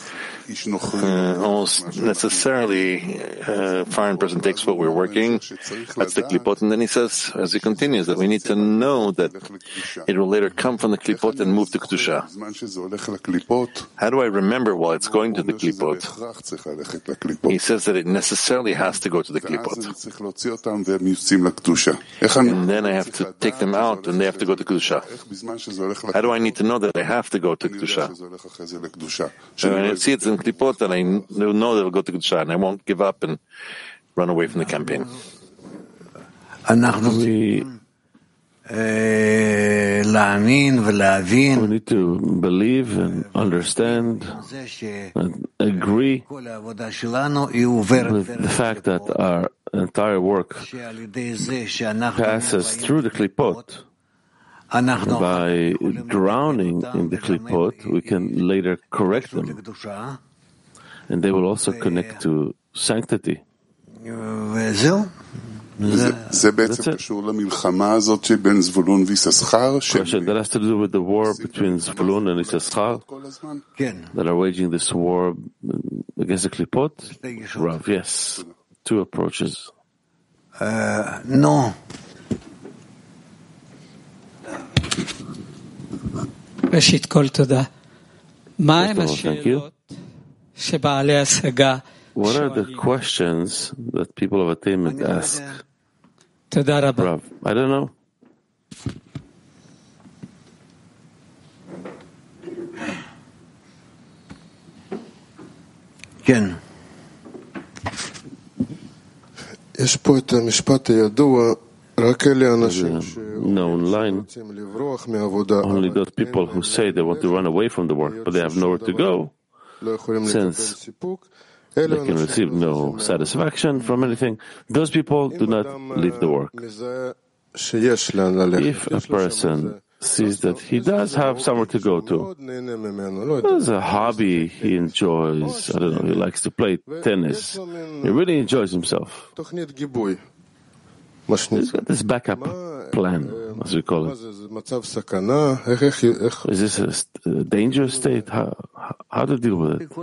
almost necessarily a foreign person takes what we're working, that's the klipot, and then he says, as he continues, that we need to know that it will later come from the klipot and move to kedusha. How do I remember while it's going to the klipot? He says that it necessarily has to go to the klipot, and then I have to take them out and they have to go to kedusha. How do I need to know that I have to go to kedusha? So when I see it's in klipot, and I know that will go to kedusha, and I won't give up and run away from the campaign. We need to believe and understand and agree with the fact that our entire work passes through the klipot. By drowning in the klipot, we can later correct them, and they will also connect to sanctity. זה בעצם קשור למלחמה הזאת שבין זבולון ויששכר that has to do with the war between Zvulun and Yisachar that are waging this war against the klipot. Rav, yes, two approaches. No. ראשית כל תודה. מה הם השאלות שבעלי השגה What are the questions that people of attainment ask? תודה רבה. Rav, I don't know. כן. יש פה את המשפט הידוע, רק אלה אנשים known line. Only those people who say they want to run away from the work, but they have nowhere to go, since they can receive no satisfaction from anything, those people do not leave the work. If a person sees that he does have somewhere to go to, there's a hobby he enjoys, I don't know, he likes to play tennis, he really enjoys himself. He's got this backup plan, as we call it. Is this a dangerous state? How to deal with it?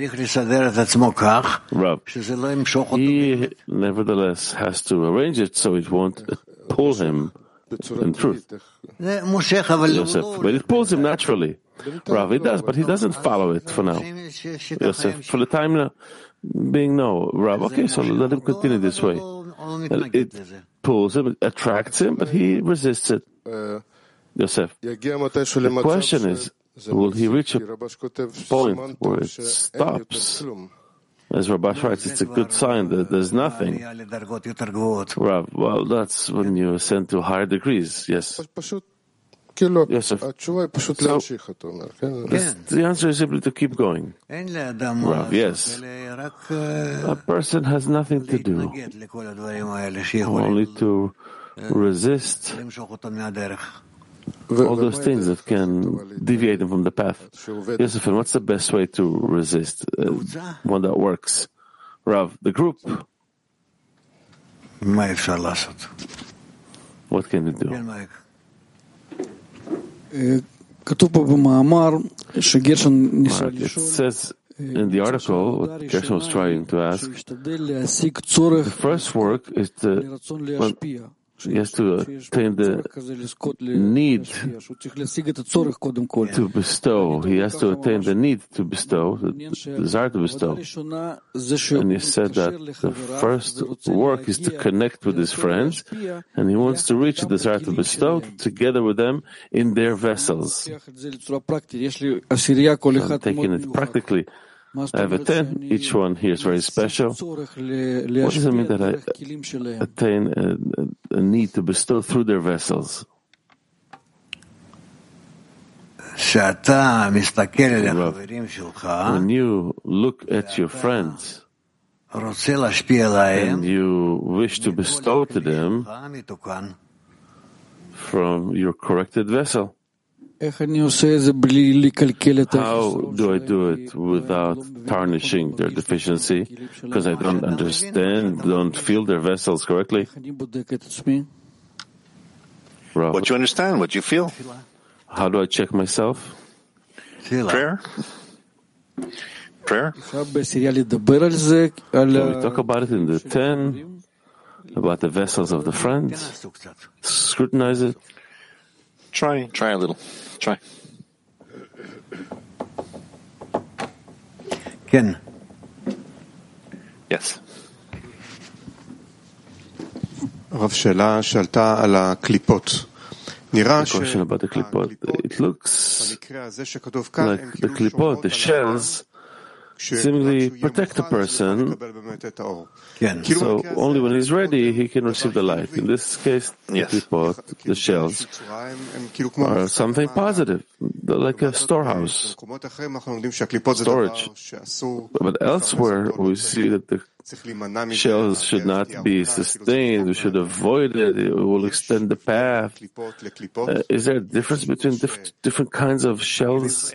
Rav, he nevertheless has to arrange it so it won't pull him in truth. Yosef, but it pulls him naturally. Rav, it does, but he doesn't follow it for now. Yosef, for the time being, no. Rav, okay, so let him continue this way. It pulls him, it attracts him, but he resists it. Yosef, the question is, will he reach a point where it stops? As Rabash writes, it's a good sign that there's nothing. Rav, well, that's when you ascend to higher degrees, yes. Yosef. The answer is simply to keep going. Rav, yes. A person has nothing to do, only to resist all those things that can deviate him from the path. Yosef, and what's the best way to resist? One that works. Rav, the group. What can we do? It says in the article what Gershon was trying to ask, the first work is he has to attain the need to bestow. He has to attain the need to bestow, the desire to bestow. And he said that the first work is to connect with his friends, and he wants to reach the desire to bestow together with them in their vessels. So I'm taking it practically. I have a 10. Each one here is very special. What does it mean that I attain a need to bestow through their vessels? When you look at your friends and you wish to bestow to them from your corrected vessel, how do I do it without tarnishing their deficiency? Because I don't understand, don't feel their vessels correctly. What you understand, what you feel. How do I check myself? Prayer. Prayer. So we talk about it in the 10, about the vessels of the friends. Scrutinize it. Try a little. Try. Ken. Yes. הרב, שאלה שעלתה על הקליפות. נראה question about the klipot. It looks like the klipot, the shells, seemingly protect a person, so only when he's ready he can receive the light. In this case, the klipot, the shells, are something positive, they're like a storehouse, storage. But elsewhere we see that the shells should not be sustained, we should avoid it, it will extend the path. Is there a difference between different kinds of shells?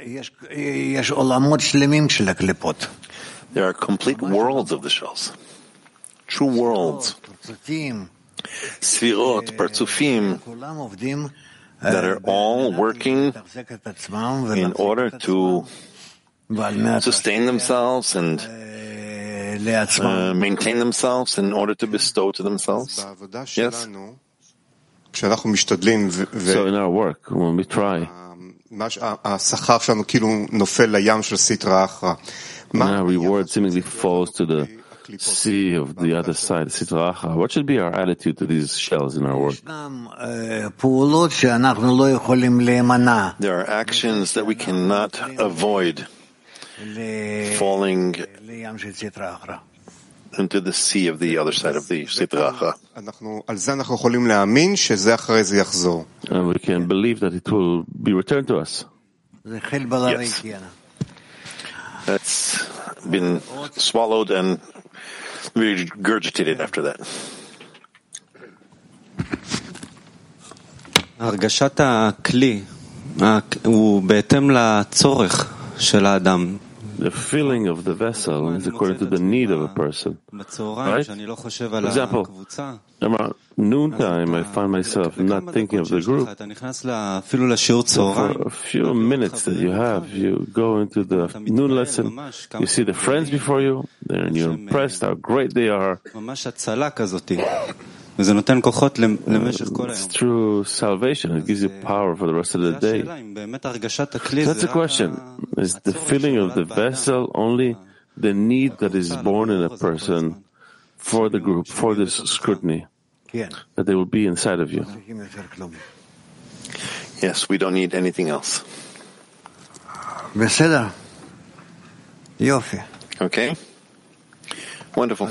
There are complete worlds of the shells. True worlds. Sfirot, Partsufim, that are all working in order to sustain themselves and maintain themselves in order to bestow to themselves. Yes? So in our work, when we try, our reward seemingly falls to the sea of the other side, Sitra Achra. What should be our attitude to these shells in our work? There are actions that we cannot avoid falling into the sea of the other side of the Sitra Achra. And we can believe that it will be returned to us. Yes. That's been swallowed and regurgitated after that. הרגשת הכלי הוא בהתאם לצורך של האדם. The feeling of the vessel is according to the need of a person. Right? For example, around noontime, I find myself not thinking of the group. So for a few minutes that you have, you go into the noon lesson, you see the friends before you, and you're impressed how great they are. It's true salvation. It gives you power for the rest of the day. So that's the question. Is the feeling of the vessel only the need that is born in a person for the group, for this scrutiny, that they will be inside of you? Yes, we don't need anything else. Okay? Wonderful.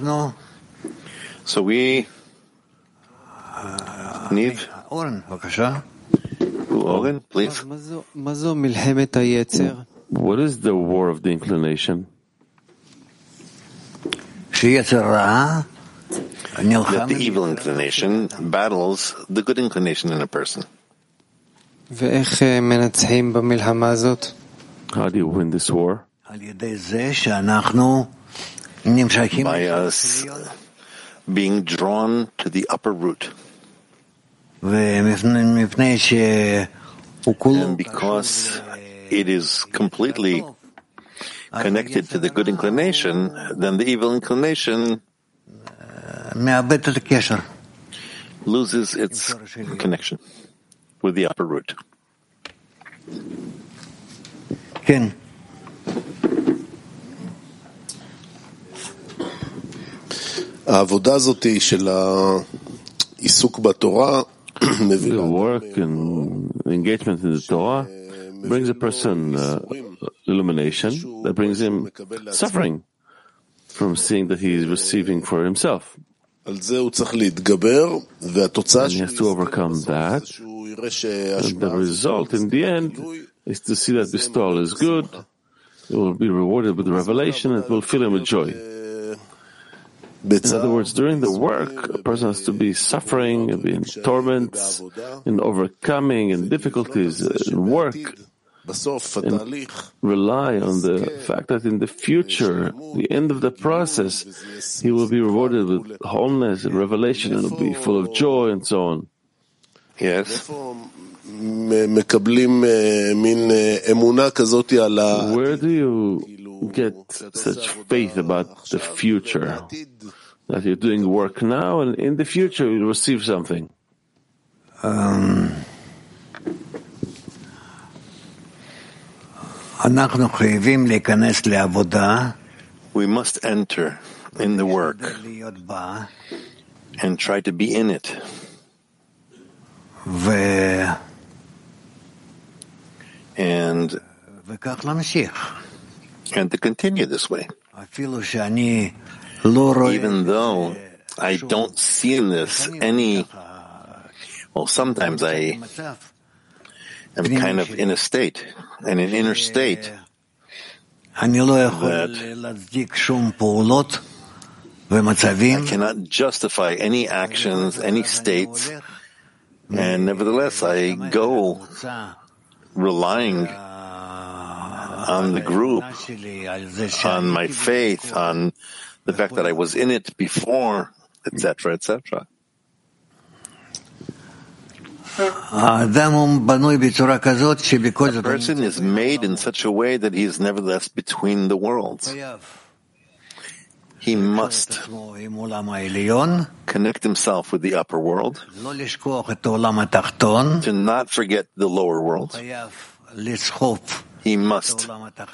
So we Niv, who Oren, please. What is the war of the inclination? That the evil inclination battles the good inclination in a person. How do you win this war? By us being drawn to the upper root. And because it is completely connected to the good inclination, then the evil inclination loses its connection with the upper root. Ken. העבודה הזאת של העיסוק בתורה The work and engagement in the Torah brings a person illumination that brings him suffering from seeing that he is receiving for himself. על זה הוא צריך להתגבר, והתוצאה he has to overcome that. And the result in the end is to see that bestowal is good. It will be rewarded with revelation. It will fill him with joy. In other words, during the work, a person has to be suffering, be in torments, in overcoming, and difficulties in work, and rely on the fact that in the future, the end of the process, he will be rewarded with wholeness and revelation, and will be full of joy and so on. Yes. Where do you get such faith about the future? That you're doing work now, and in the future you'll receive something. We must enter in the work and try to be in it. And to continue this way. Even though I don't see in this any, well, sometimes I am kind of in a state, in an inner state, that I cannot justify any actions, any states, and nevertheless I go relying on the group, on my faith, on the fact that I was in it before, etc., etc. A person is made in such a way that he is nevertheless between the worlds. He must connect himself with the upper world, to not forget the lower world. He must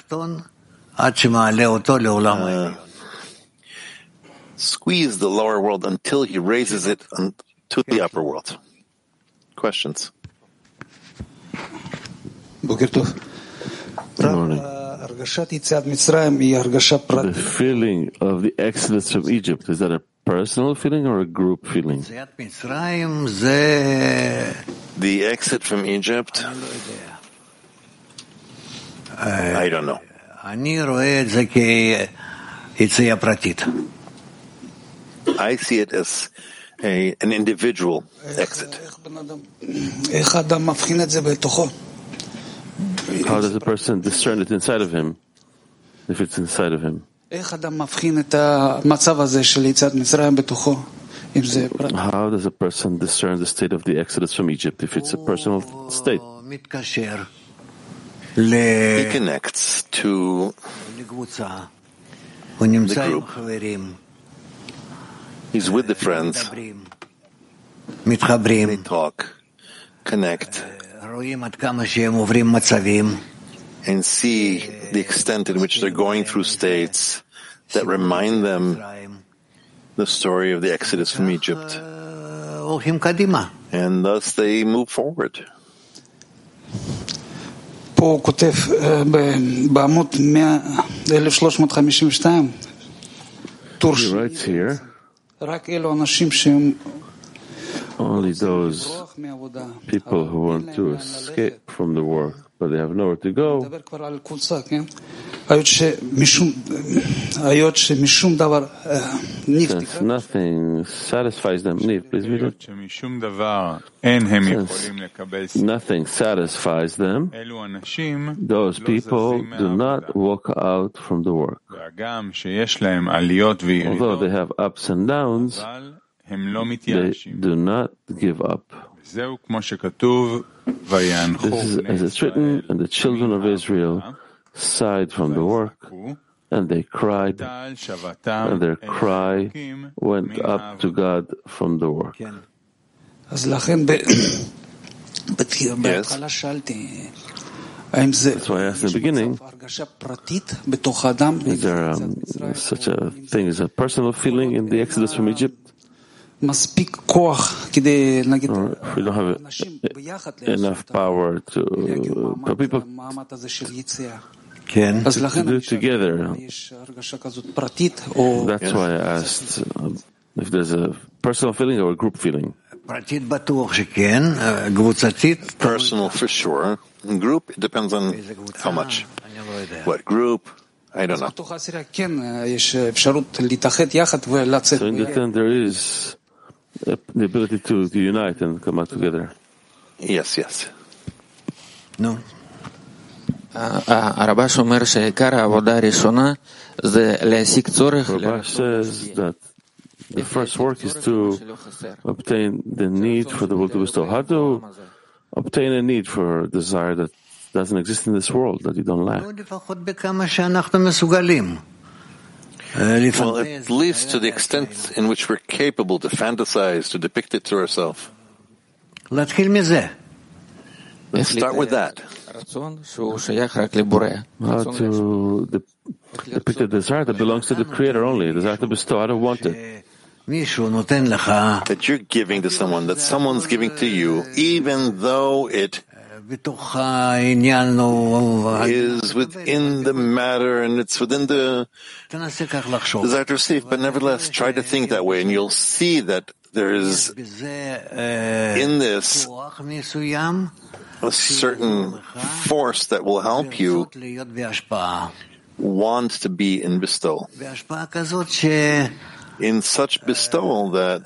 squeeze the lower world until he raises it to the upper world. Questions? The feeling of the exodus from Egypt, is that a personal feeling or a group feeling? The exit from Egypt, I don't know. I see it as an individual exit. How does a person discern it inside of him, if it's inside of him? How does a person discern the state of the exodus from Egypt, if it's a personal state? He connects to the group. He's with the friends. They talk, connect, and see the extent in which they're going through states that remind them the story of the Exodus from Egypt. And thus they move forward. He writes here, only those people who want to escape from the work, but they have nowhere to go. Since nothing satisfies them, please read it. Since nothing satisfies them, those people do not walk out from the work. Although they have ups and downs, they do not give up. This is as it's written, and the children of Israel sighed from the work, and they cried, and their cry went up to God from the work. Yes. That's why I asked in the beginning, is there such a thing as a personal feeling in the exodus from Egypt? Or if we don't have enough power for people to do it together. That's why I asked if there's a personal feeling or a group feeling. Personal for sure. Group, it depends on how much. What group? I don't know. So in the end, there is the ability to unite and come out together. Yes, yes. No. Rabash says that the first work is to obtain the need for the world to bestow. How to obtain a need for a desire that doesn't exist in this world, that you don't lack? Well, at least to the extent in which we're capable to fantasize, to depict it to ourselves. Let's start with that. How to depict a desire that belongs to the Creator only, a desire to bestow. I don't want it. That you're giving to someone, that someone's giving to you, even though it is within the matter and it's within the desire to receive, but nevertheless try to think that way and you'll see that there is in this a certain force that will help you want to be in bestowal. In such bestowal that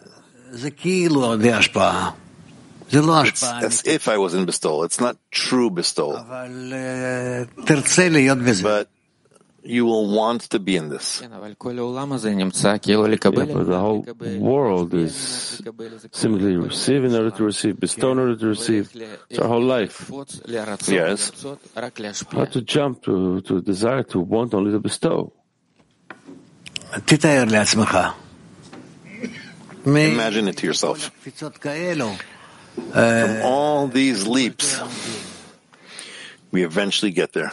it's as if I was in bestowal. It's not true bestowal. But you will want to be in this. Yeah, but the whole world is simply receive in order to receive, bestow in order to receive. It's our whole life. Yes. How to jump to desire to want only to bestow. Imagine it to yourself. From all these leaps, we eventually get there.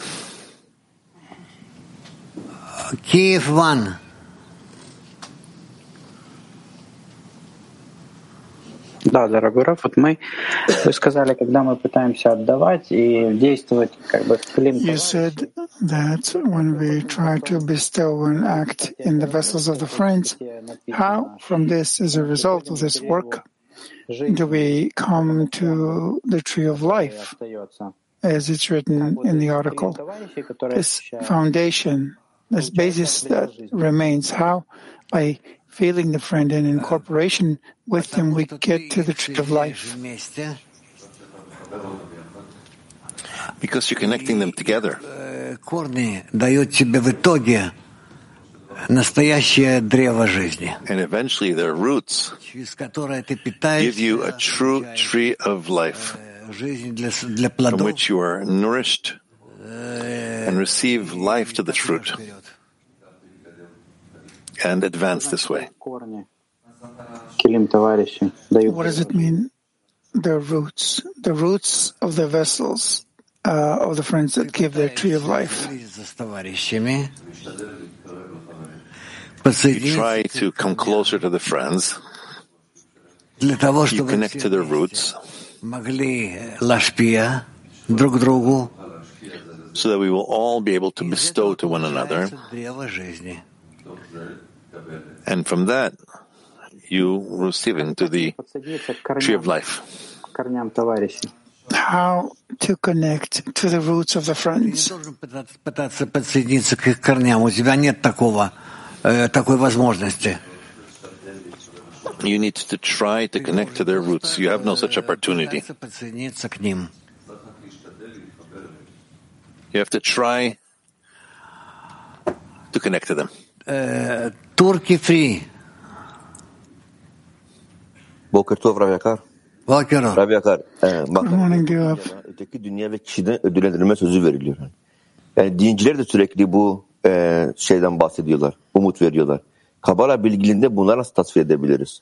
Kiev 1. Да, дорогой Раф, вот вы сказали, когда мы пытаемся отдавать и действовать как бы в клим. You said that when we try to bestow and act in the vessels of the friends, how, from this, as a result of this work, do we come to the tree of life, as it's written in the article? This foundation, this basis that remains, how, by feeling the friend and in cooperation with him, we get to the tree of life. Because you're connecting them together. And eventually their roots give you a true tree of life from which you are nourished and receive life to the fruit and advance this way. What does it mean, the roots? The roots of the vessels of the friends that give their tree of life. You try to come closer to the friends. You connect to their roots so that we will all be able to bestow to one another. And from that, you receive into the tree of life. How to connect to the roots of the friends. You need to try to connect to their roots. You have no such opportunity. You have to try to connect to them. Turkey free. Boker Tov Rav Yakar. Rav Yakar. Good morning, Diof. Öteki dünya ve kişiden ödüllendirme sözü veriliyor. Yani dinciler de sürekli bu şeyden bahsediyorlar, umut veriyorlar. Kabala bilgiliğinde bunları nasıl tasvir edebiliriz?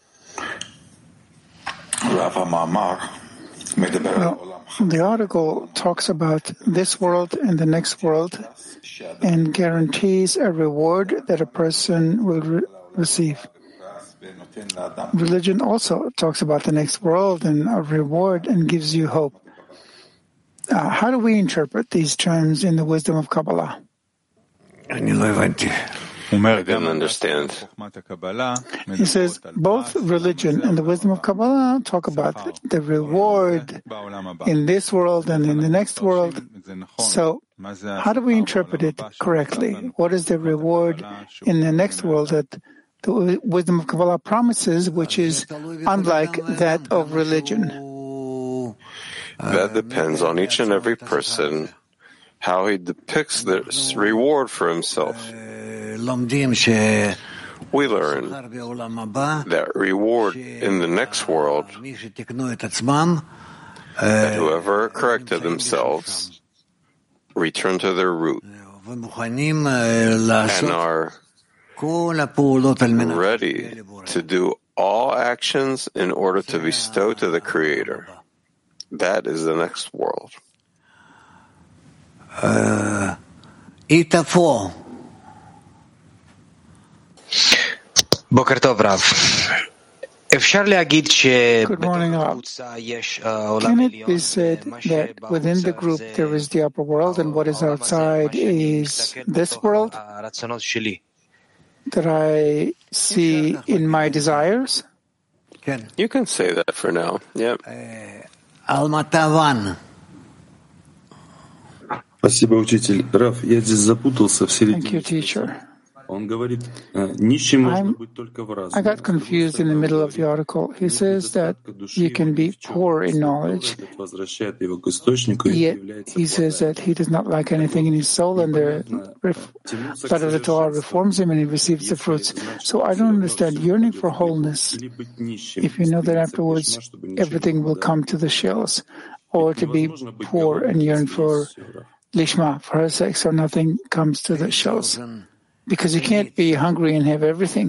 Well, the article talks about this world and the next world and guarantees a reward that a person will receive. Religion also talks about the next world and a reward and gives you hope. How do we interpret these terms in the wisdom of Kabbalah? I didn't understand. He says both religion and the wisdom of Kabbalah talk about the reward in this world and in the next world. So, how do we interpret it correctly? What is the reward in the next world that the wisdom of Kabbalah promises, which is unlike that of religion? That depends on each and every person, how he depicts this reward for himself. We learn that reward in the next world, that whoever corrected themselves return to their root and are ready to do all actions in order to bestow to the Creator. That is the next world. בוקר טוב רב. אפשר להגיד Good morning, Rav. Can it be said that within the group there is the upper world and what is outside is this world that I see in my desires? You can say that for now. Yep. Almatavan. Спасибо, учитель. Раф, я здесь запутался в середине. Thank you, teacher. Он говорит, нищим можно быть только в разуме. I got confused in the middle of the article. He says that you can be poor in knowledge, yet he says that he does not lack anything in his soul, and the blood of the Torah reforms him and he receives the fruits. So I don't understand yearning for wholeness if you know that afterwards everything will come to the shells, or to be poor and yearn for Lishma, for her sake, so nothing comes to the shells. Because you can't be hungry and have everything.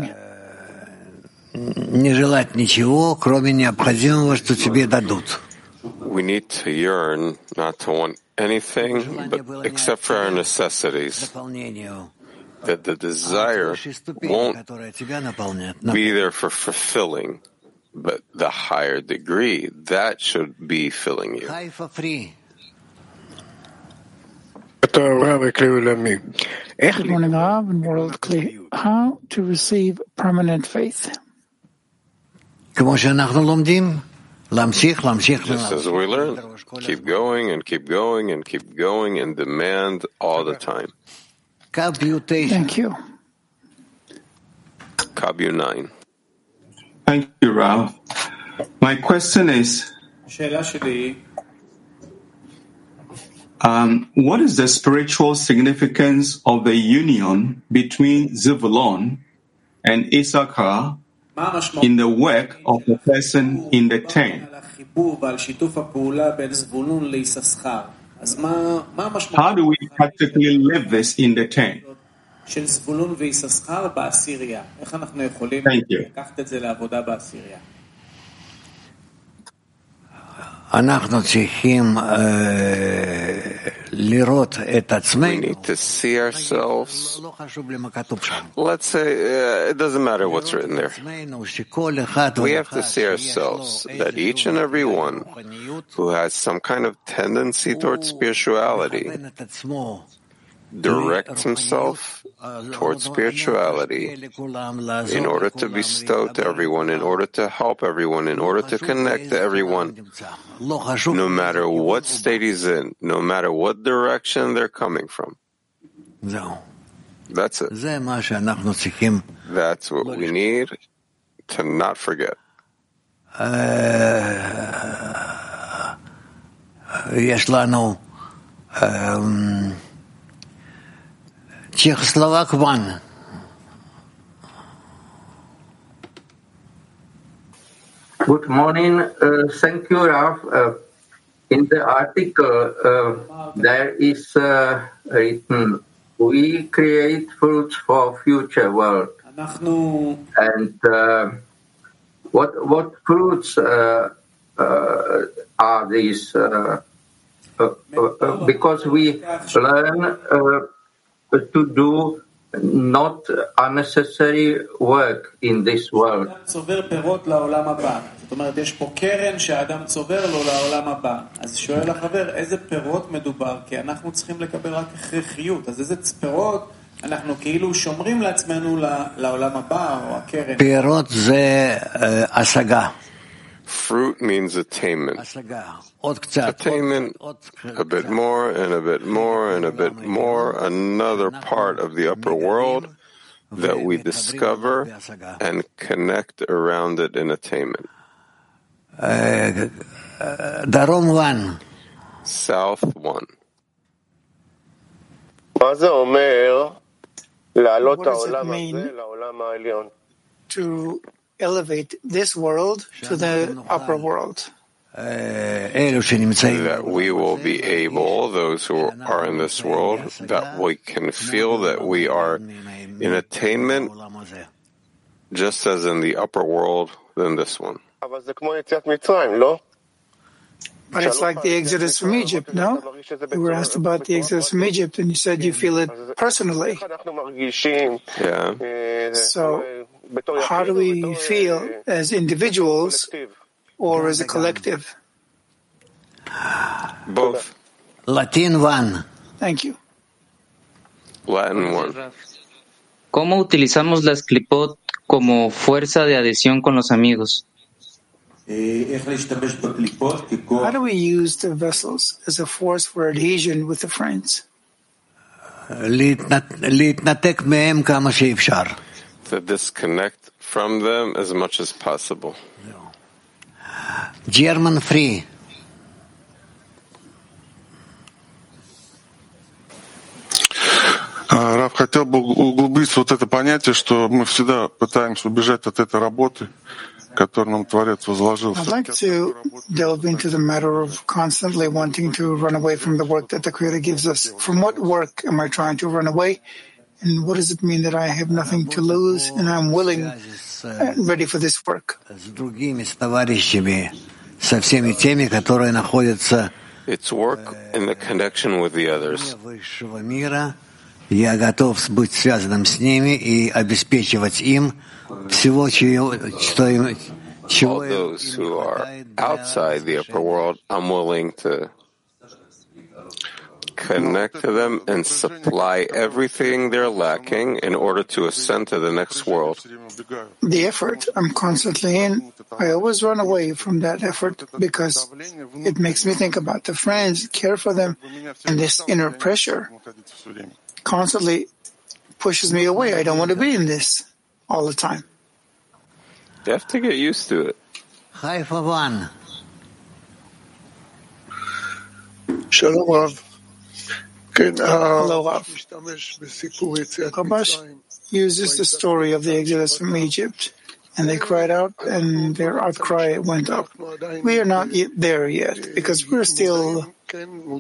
Не желать ничего, кроме необходимого, что тебе дадут. We need to yearn not to want anything but except for our necessities. That the desire won't be there for fulfilling, but the higher degree, that should be filling you. Good morning, Rav, and World Clear. How to receive permanent faith? Just as we learn, keep going and keep going and keep going and demand all the time. Thank you. Kabu 9. Thank you, Rav. My question is, what is the spiritual significance of the union between Zevulun and Issachar in the work of the person in the tent? How do we practically live this in the tent? Thank you. We need to see ourselves. Let's say, it doesn't matter what's written there. We have to see ourselves that each and every one who has some kind of tendency towards spirituality directs himself towards spirituality in order to bestow to everyone, in order to help everyone, in order to connect to everyone, no matter what state he's in, no matter what direction they're coming from. That's it. That's what we need to not forget. יש לנו Czechoslovak 1. Good morning. Thank you, Raf. In the article, there is written, we create fruits for future world. And what fruits are these? Because we learn to do not unnecessary work in this world. זאת אומרת, יש פה קרן שהאדם צובר לו לעולם הבא. אז שואל החבר, איזה פירות מדובר? כי אנחנו צריכים לקבל רק הכרחיות. אז איזה פירות אנחנו כאילו שומרים לעצמנו לעולם הבא, או הקרן? פירות זה השגה. Fruit means attainment. Attainment, a bit more and a bit more and a bit more, another part of the upper world that we discover and connect around it in attainment. דרום 1. South 1. מה זה אומר לעלות העולם הזה לעולם העליון? To elevate this world to the upper world. That we will be able, those who are in this world, that we can feel that we are in attainment just as in the upper world than this one. But it's like the exodus from Egypt, no? You were asked about the exodus from Egypt, and you said you feel it personally. Yeah. So, how do we feel as individuals or as a collective? Both. Latin 1. Thank you. Latin 1. ¿Cómo utilizamos las clipot como fuerza de adhesión con los amigos? How do we use the vessels as a force for adhesion with the friends? To disconnect from them as much as possible. German free. Рав, хотел бы углубиться вот это понятие, что мы всегда пытаемся убежать от этой работы, которую нам Творец возложил. I'd like to delve into the matter of constantly wanting to run away from the work that the Creator gives us. From what work am I trying to run away? And what does it mean that I have nothing to lose and I'm willing and ready for this work? It's work in the connection with the others. Я готов быть связанным с ними и обеспечивать им всего, All those who are outside the upper world, I'm willing to connect to them and supply everything they're lacking in order to ascend to the next world. The effort I'm constantly in, I always run away from that effort because it makes me think about the friends, care for them, and this inner pressure constantly pushes me away. I don't want to be in this all the time. You have to get used to it. Haifa 1. Shalom, Rav. Hello, Rav. Rabash uses the story of the exodus from Egypt, and they cried out, and their outcry went up. We are not yet there yet, because we're still aware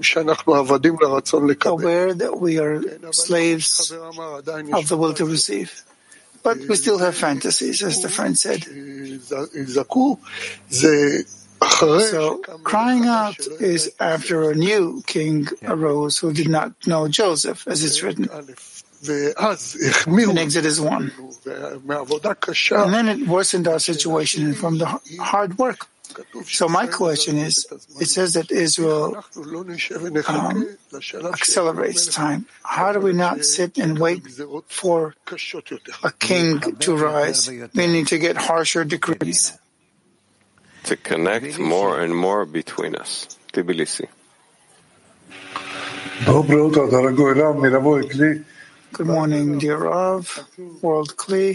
that we are slaves of the will to receive. But we still have fantasies, as the friend said. So, crying out is after a new king arose who did not know Joseph, as it's written in Exodus 1. And then it worsened our situation from the hard work. So my question is, it says that Israel accelerates time. How do we not sit and wait for a king to rise, meaning to get harsher decrees? To connect more and more between us. Tbilisi. Good morning, dear Rav, World Kli.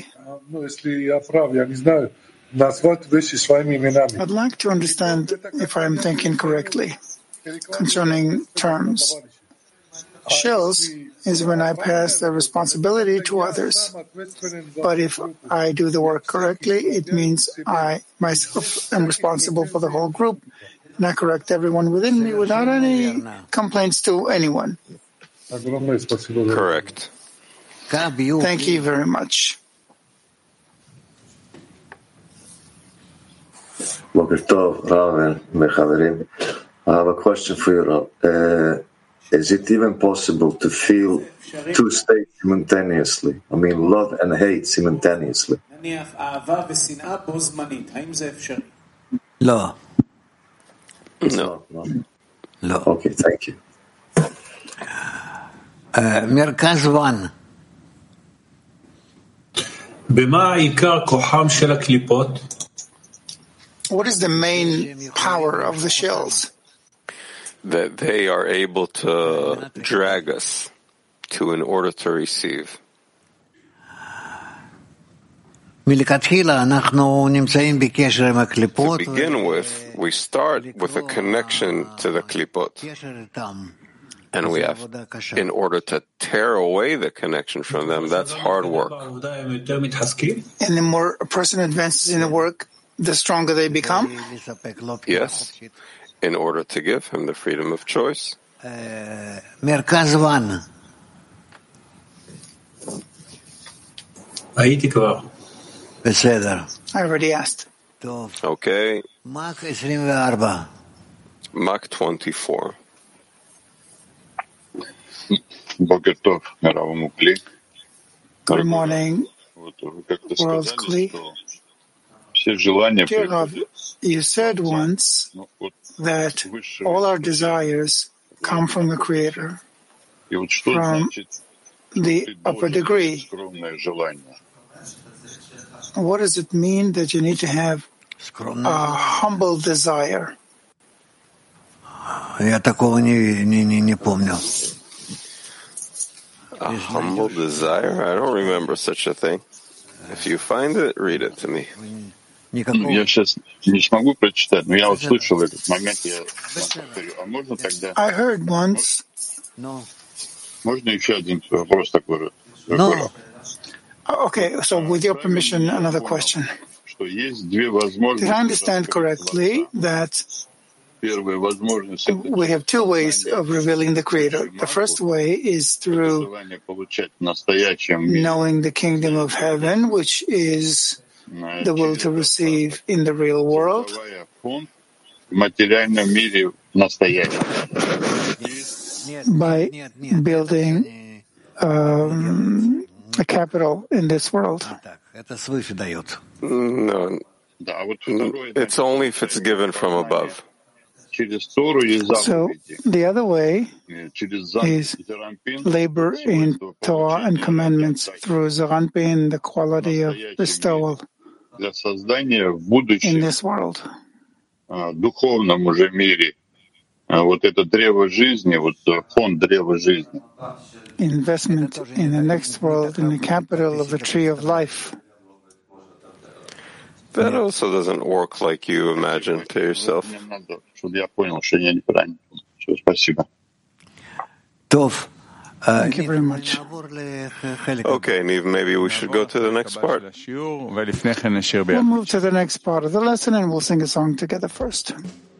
I'd like to understand if I'm thinking correctly concerning terms. Shells is when I pass the responsibility to others. But if I do the work correctly, it means I myself am responsible for the whole group, and I correct everyone within me without any complaints to anyone. Correct. Thank you very much. Boker Tov, Rav and Mechaverim. I have a question for you, Rav. Is it even possible to feel two states simultaneously? I mean, love and hate simultaneously. No. No. Okay, thank you. Merkaz 1. What is the main power of the shells? That they are able to drag us to in order to receive. To begin with, we start with a connection to the klipot. And we have, in order to tear away the connection from them, that's hard work. And the more a person advances in the work, the stronger they become? Yes, in order to give him the freedom of choice. Merkaz 1. I already asked. Okay. Mach 24. Boker Tov, Rav Mukli. Good morning, World Kli. Dear Rav, you said once that all our desires come from the Creator, from the upper degree. What does it mean that you need to have a humble desire? A humble desire? I don't remember such a thing. If you find it, read it to me. Я сейчас не смогу прочитать, но я услышал этот момент, я повторю. А можно тогда... I heard once. Можно еще один вопрос такой? Okay, so with your permission, another question. Did I understand correctly that we have two ways of revealing the Creator? The first way is through knowing the kingdom of heaven, which is the will to receive in the real world. By building a capital in this world. No, it's only if it's given from above. So the other way is labor in Torah and commandments through Zeranpin, the quality of bestowal in this world. Investment in the next world, in the capital of the tree of life. That also doesn't work like you imagine to yourself. Thank you very much. Okay, Niv, maybe we should go to the next part. We'll move to the next part of the lesson and we'll sing a song together first.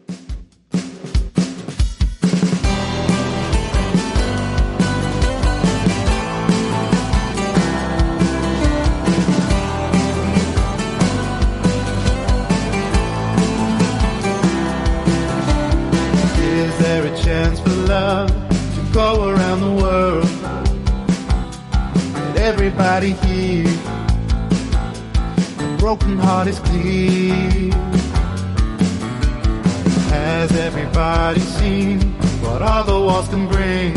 Chance for love to go around the world. Let everybody hear. A broken heart is clear. Has everybody seen what all the walls can bring?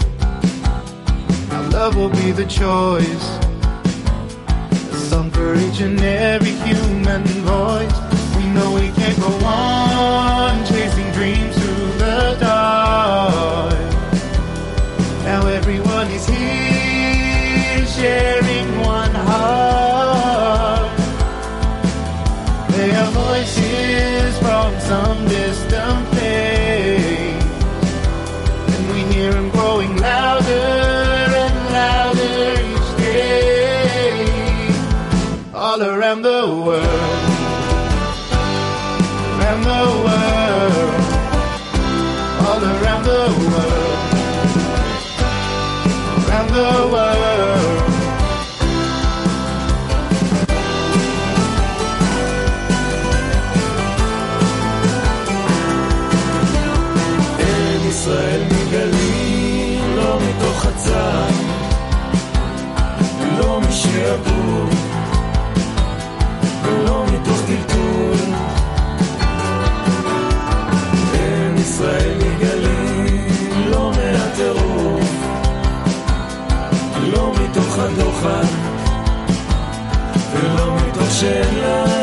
Now love will be the choice, a song for each and every human voice. We know we can't go on chasing dreams through the dark. Now everyone is here sharing one heart. They are voices from some distant place, and we hear them growing louder and louder each day. All around the world, around the world, all around the world, around the world. ישראל מגלים לא מתוך הצד, לא משעבוד ולא מתוך טלטול. אין ישראל מגלים לא מהטירוף, לא מתוך הדוחק ולא מתוך שאלה.